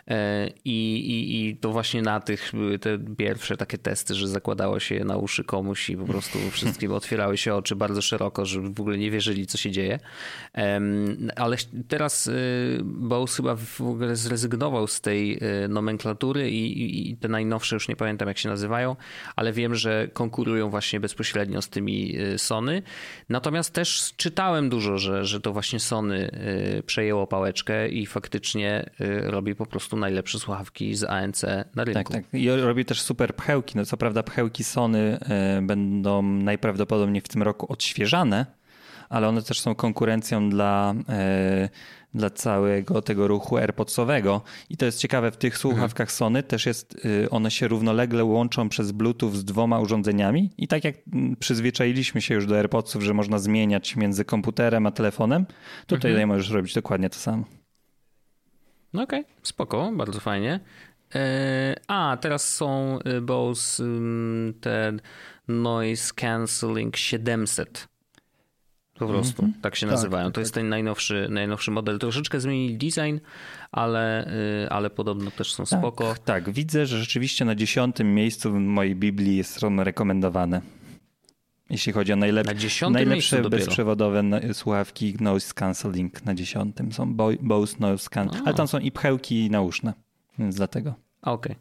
i to właśnie na tych były te pierwsze takie testy, że zakładało się je na uszy komuś i po prostu wszystkim otwierały się oczy bardzo szeroko, że w ogóle nie wierzyli, co się dzieje. Ale teraz Bose chyba w ogóle zrezygnował z tej nomenklatury i te najnowsze, już nie pamiętam jak się nazywają, ale wiem, że konkurują właśnie bezpośrednio z tymi Sony. Natomiast też czytałem dużo, że to właśnie Sony przejęło pałeczkę i faktycznie robi po prostu najlepsze słuchawki z ANC na rynku. Tak. I robi też super pchełki. No co prawda pchełki Sony będą najprawdopodobniej w tym roku odświeżane, ale one też są konkurencją dla całego tego ruchu AirPodsowego. I to jest ciekawe, w tych słuchawkach Sony też jest, one się równolegle łączą przez Bluetooth z 2 urządzeniami i tak jak przyzwyczailiśmy się już do AirPodsów, że można zmieniać między komputerem a telefonem, tutaj możesz robić dokładnie to samo. Okej, spoko, bardzo fajnie. Teraz są Bose te Noise Cancelling 700. Po prostu, tak się nazywają. To jest ten najnowszy model. Troszeczkę zmienili design, ale podobno też są spoko. Tak, widzę, że rzeczywiście na 10. miejscu w mojej Biblii są rekomendowane. Jeśli chodzi o najlepsze bezprzewodowe słuchawki Noise Cancelling na 10. Są Bose Noise Cancelling, ale tam są i pchełki nauszne, więc dlatego. Okej.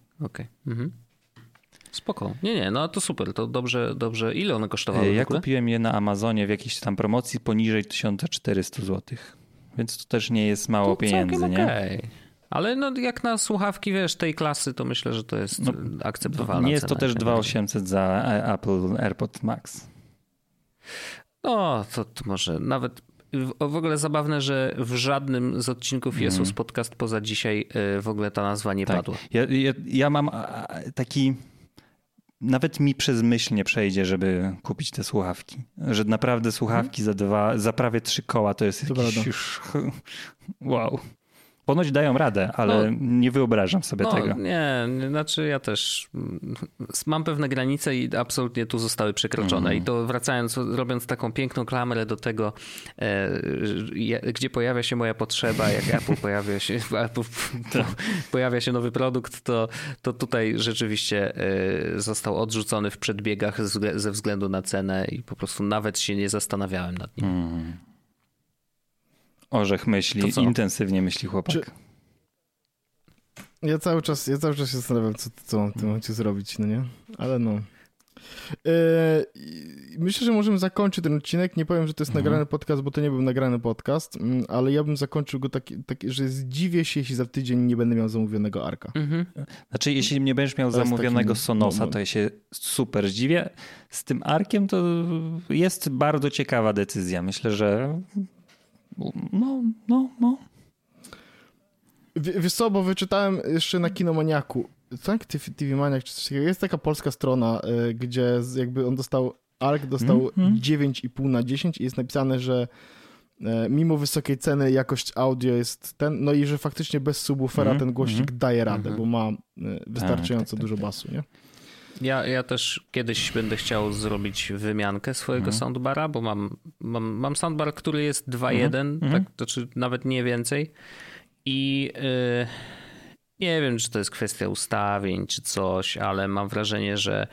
Spoko. Nie, no to super, to dobrze. Ile one kosztowały? Ja kupiłem je na Amazonie w jakiejś tam promocji poniżej 1400 zł, więc to też nie jest mało pieniędzy, nie? Okay. Ale no jak na słuchawki, wiesz, tej klasy, to myślę, że to jest akceptowalna Nie jest cena, to też 2800 za Apple AirPods Max. No, to może nawet... W ogóle zabawne, że w żadnym z odcinków Jesus Podcast poza dzisiaj w ogóle ta nazwa nie padła. Ja mam taki... Nawet mi przez myśl nie przejdzie, żeby kupić te słuchawki. Że naprawdę słuchawki za prawie 3 koła to jest jakiś już... Wow. Ponoć dają radę, ale nie wyobrażam sobie tego. Nie, znaczy ja też mam pewne granice i absolutnie tu zostały przekroczone. I to wracając, robiąc taką piękną klamrę do tego, gdzie pojawia się moja potrzeba, jak Apple pojawia się nowy produkt, to tutaj rzeczywiście został odrzucony w przedbiegach ze względu na cenę i po prostu nawet się nie zastanawiałem nad nim. Orzech myśli, intensywnie myśli chłopak. Ja cały czas się zastanawiam, co mam w tym momencie zrobić, no nie? Ale no. Myślę, że możemy zakończyć ten odcinek. Nie powiem, że to jest nagrany podcast, bo to nie był nagrany podcast, ale ja bym zakończył go tak, że zdziwię się, jeśli za tydzień nie będę miał zamówionego Arka. Znaczy, jeśli nie będziesz miał zamówionego Sonosa, to ja się super zdziwię. Z tym Arkiem to jest bardzo ciekawa decyzja. Myślę, że Wiesz co, bo wyczytałem jeszcze na Kinomaniaku, tak? TV Maniak czy coś takiego. Jest taka polska strona, gdzie jakby on Ark dostał 9,5 na 10 i jest napisane, że mimo wysokiej ceny jakość audio jest no i że faktycznie bez subwoofera ten głośnik daje radę, bo ma wystarczająco dużo basu, nie? Ja też kiedyś będę chciał zrobić wymiankę swojego soundbara, bo mam soundbar, który jest 2.1, tak, to czy nawet nie więcej. I nie wiem, czy to jest kwestia ustawień, czy coś, ale mam wrażenie, że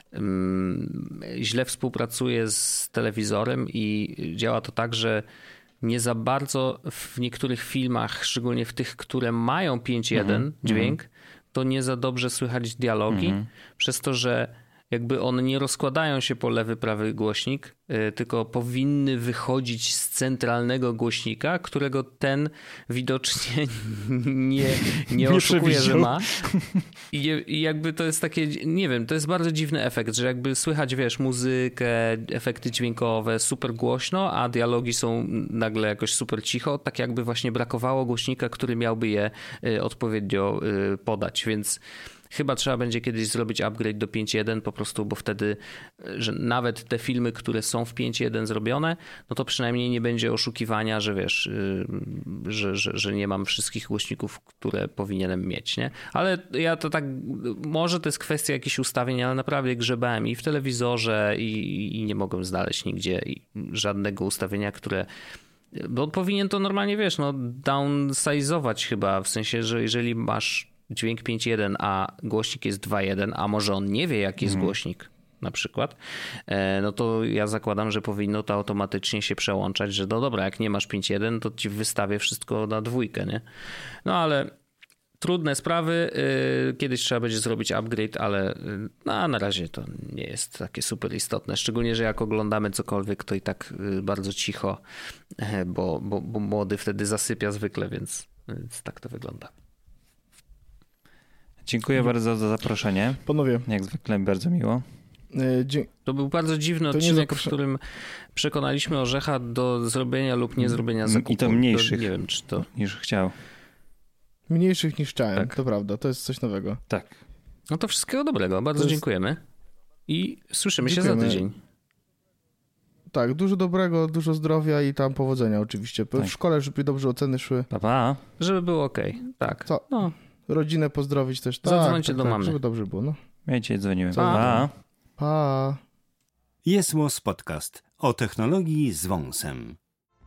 źle współpracuje z telewizorem i działa to tak, że nie za bardzo w niektórych filmach, szczególnie w tych, które mają 5.1 dźwięk, to nie za dobrze słychać dialogi, przez to, że jakby one nie rozkładają się po lewy, prawy głośnik, tylko powinny wychodzić z centralnego głośnika, którego ten widocznie nie oszukuje, że ma. I jakby to jest takie, nie wiem, to jest bardzo dziwny efekt, że jakby słychać, wiesz, muzykę, efekty dźwiękowe super głośno, a dialogi są nagle jakoś super cicho, tak jakby właśnie brakowało głośnika, który miałby je odpowiednio podać, więc chyba trzeba będzie kiedyś zrobić upgrade do 5.1 po prostu, bo wtedy, że nawet te filmy, które są w 5.1 zrobione, no to przynajmniej nie będzie oszukiwania, że wiesz, że nie mam wszystkich głośników, które powinienem mieć, nie? Ale ja to tak, może to jest kwestia jakichś ustawień, ale naprawdę grzebałem i w telewizorze i nie mogłem znaleźć nigdzie żadnego ustawienia, które... Bo powinien to normalnie, wiesz, no downsize'ować chyba, w sensie, że jeżeli masz dźwięk 5.1, a głośnik jest 2.1, a może on nie wie, jaki jest głośnik na przykład, no to ja zakładam, że powinno to automatycznie się przełączać, że no dobra, jak nie masz 5.1, to ci wystawię wszystko na 2, nie? No ale trudne sprawy, kiedyś trzeba będzie zrobić upgrade, ale na razie to nie jest takie super istotne, szczególnie, że jak oglądamy cokolwiek, to i tak bardzo cicho, bo młody wtedy zasypia zwykle, więc tak to wygląda. Dziękuję bardzo za zaproszenie. Panowie. Jak zwykle bardzo miło. To był bardzo dziwny odcinek, w którym przekonaliśmy Orzecha do zrobienia lub nie zrobienia zakupu. I to mniejszych nie wiem, czy to... niż chciał. Mniejszych niż chciałem, tak. To prawda, to jest coś nowego. Tak. No to wszystkiego dobrego, bardzo dziękujemy i słyszymy się za tydzień. Tak, dużo dobrego, dużo zdrowia i tam powodzenia oczywiście. W szkole, żeby dobrze oceny szły. Pa, pa. Żeby było okej. Tak. Co? No. Rodzinę pozdrowić też. Zadzwońcie do mamy. Żeby dobrze było, no. Ja cię dzwoniłem. Pa. Pa. Jest Podcast o technologii z wąsem.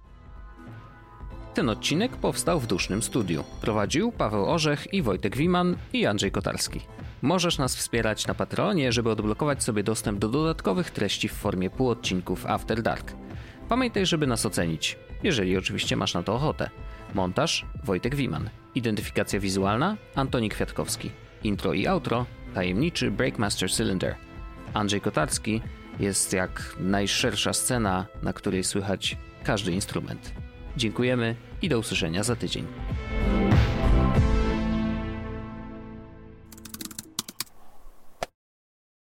Ten odcinek powstał w dusznym studiu. Prowadził Paweł Orzech i Wojtek Wiman i Andrzej Kotarski. Możesz nas wspierać na Patreonie, żeby odblokować sobie dostęp do dodatkowych treści w formie półodcinków After Dark. Pamiętaj, żeby nas ocenić, jeżeli oczywiście masz na to ochotę. Montaż Wojtek Wiman. Identyfikacja wizualna Antoni Kwiatkowski. Intro i outro tajemniczy Breakmaster Cylinder. Andrzej Kotarski jest jak najszersza scena, na której słychać każdy instrument. Dziękujemy i do usłyszenia za tydzień.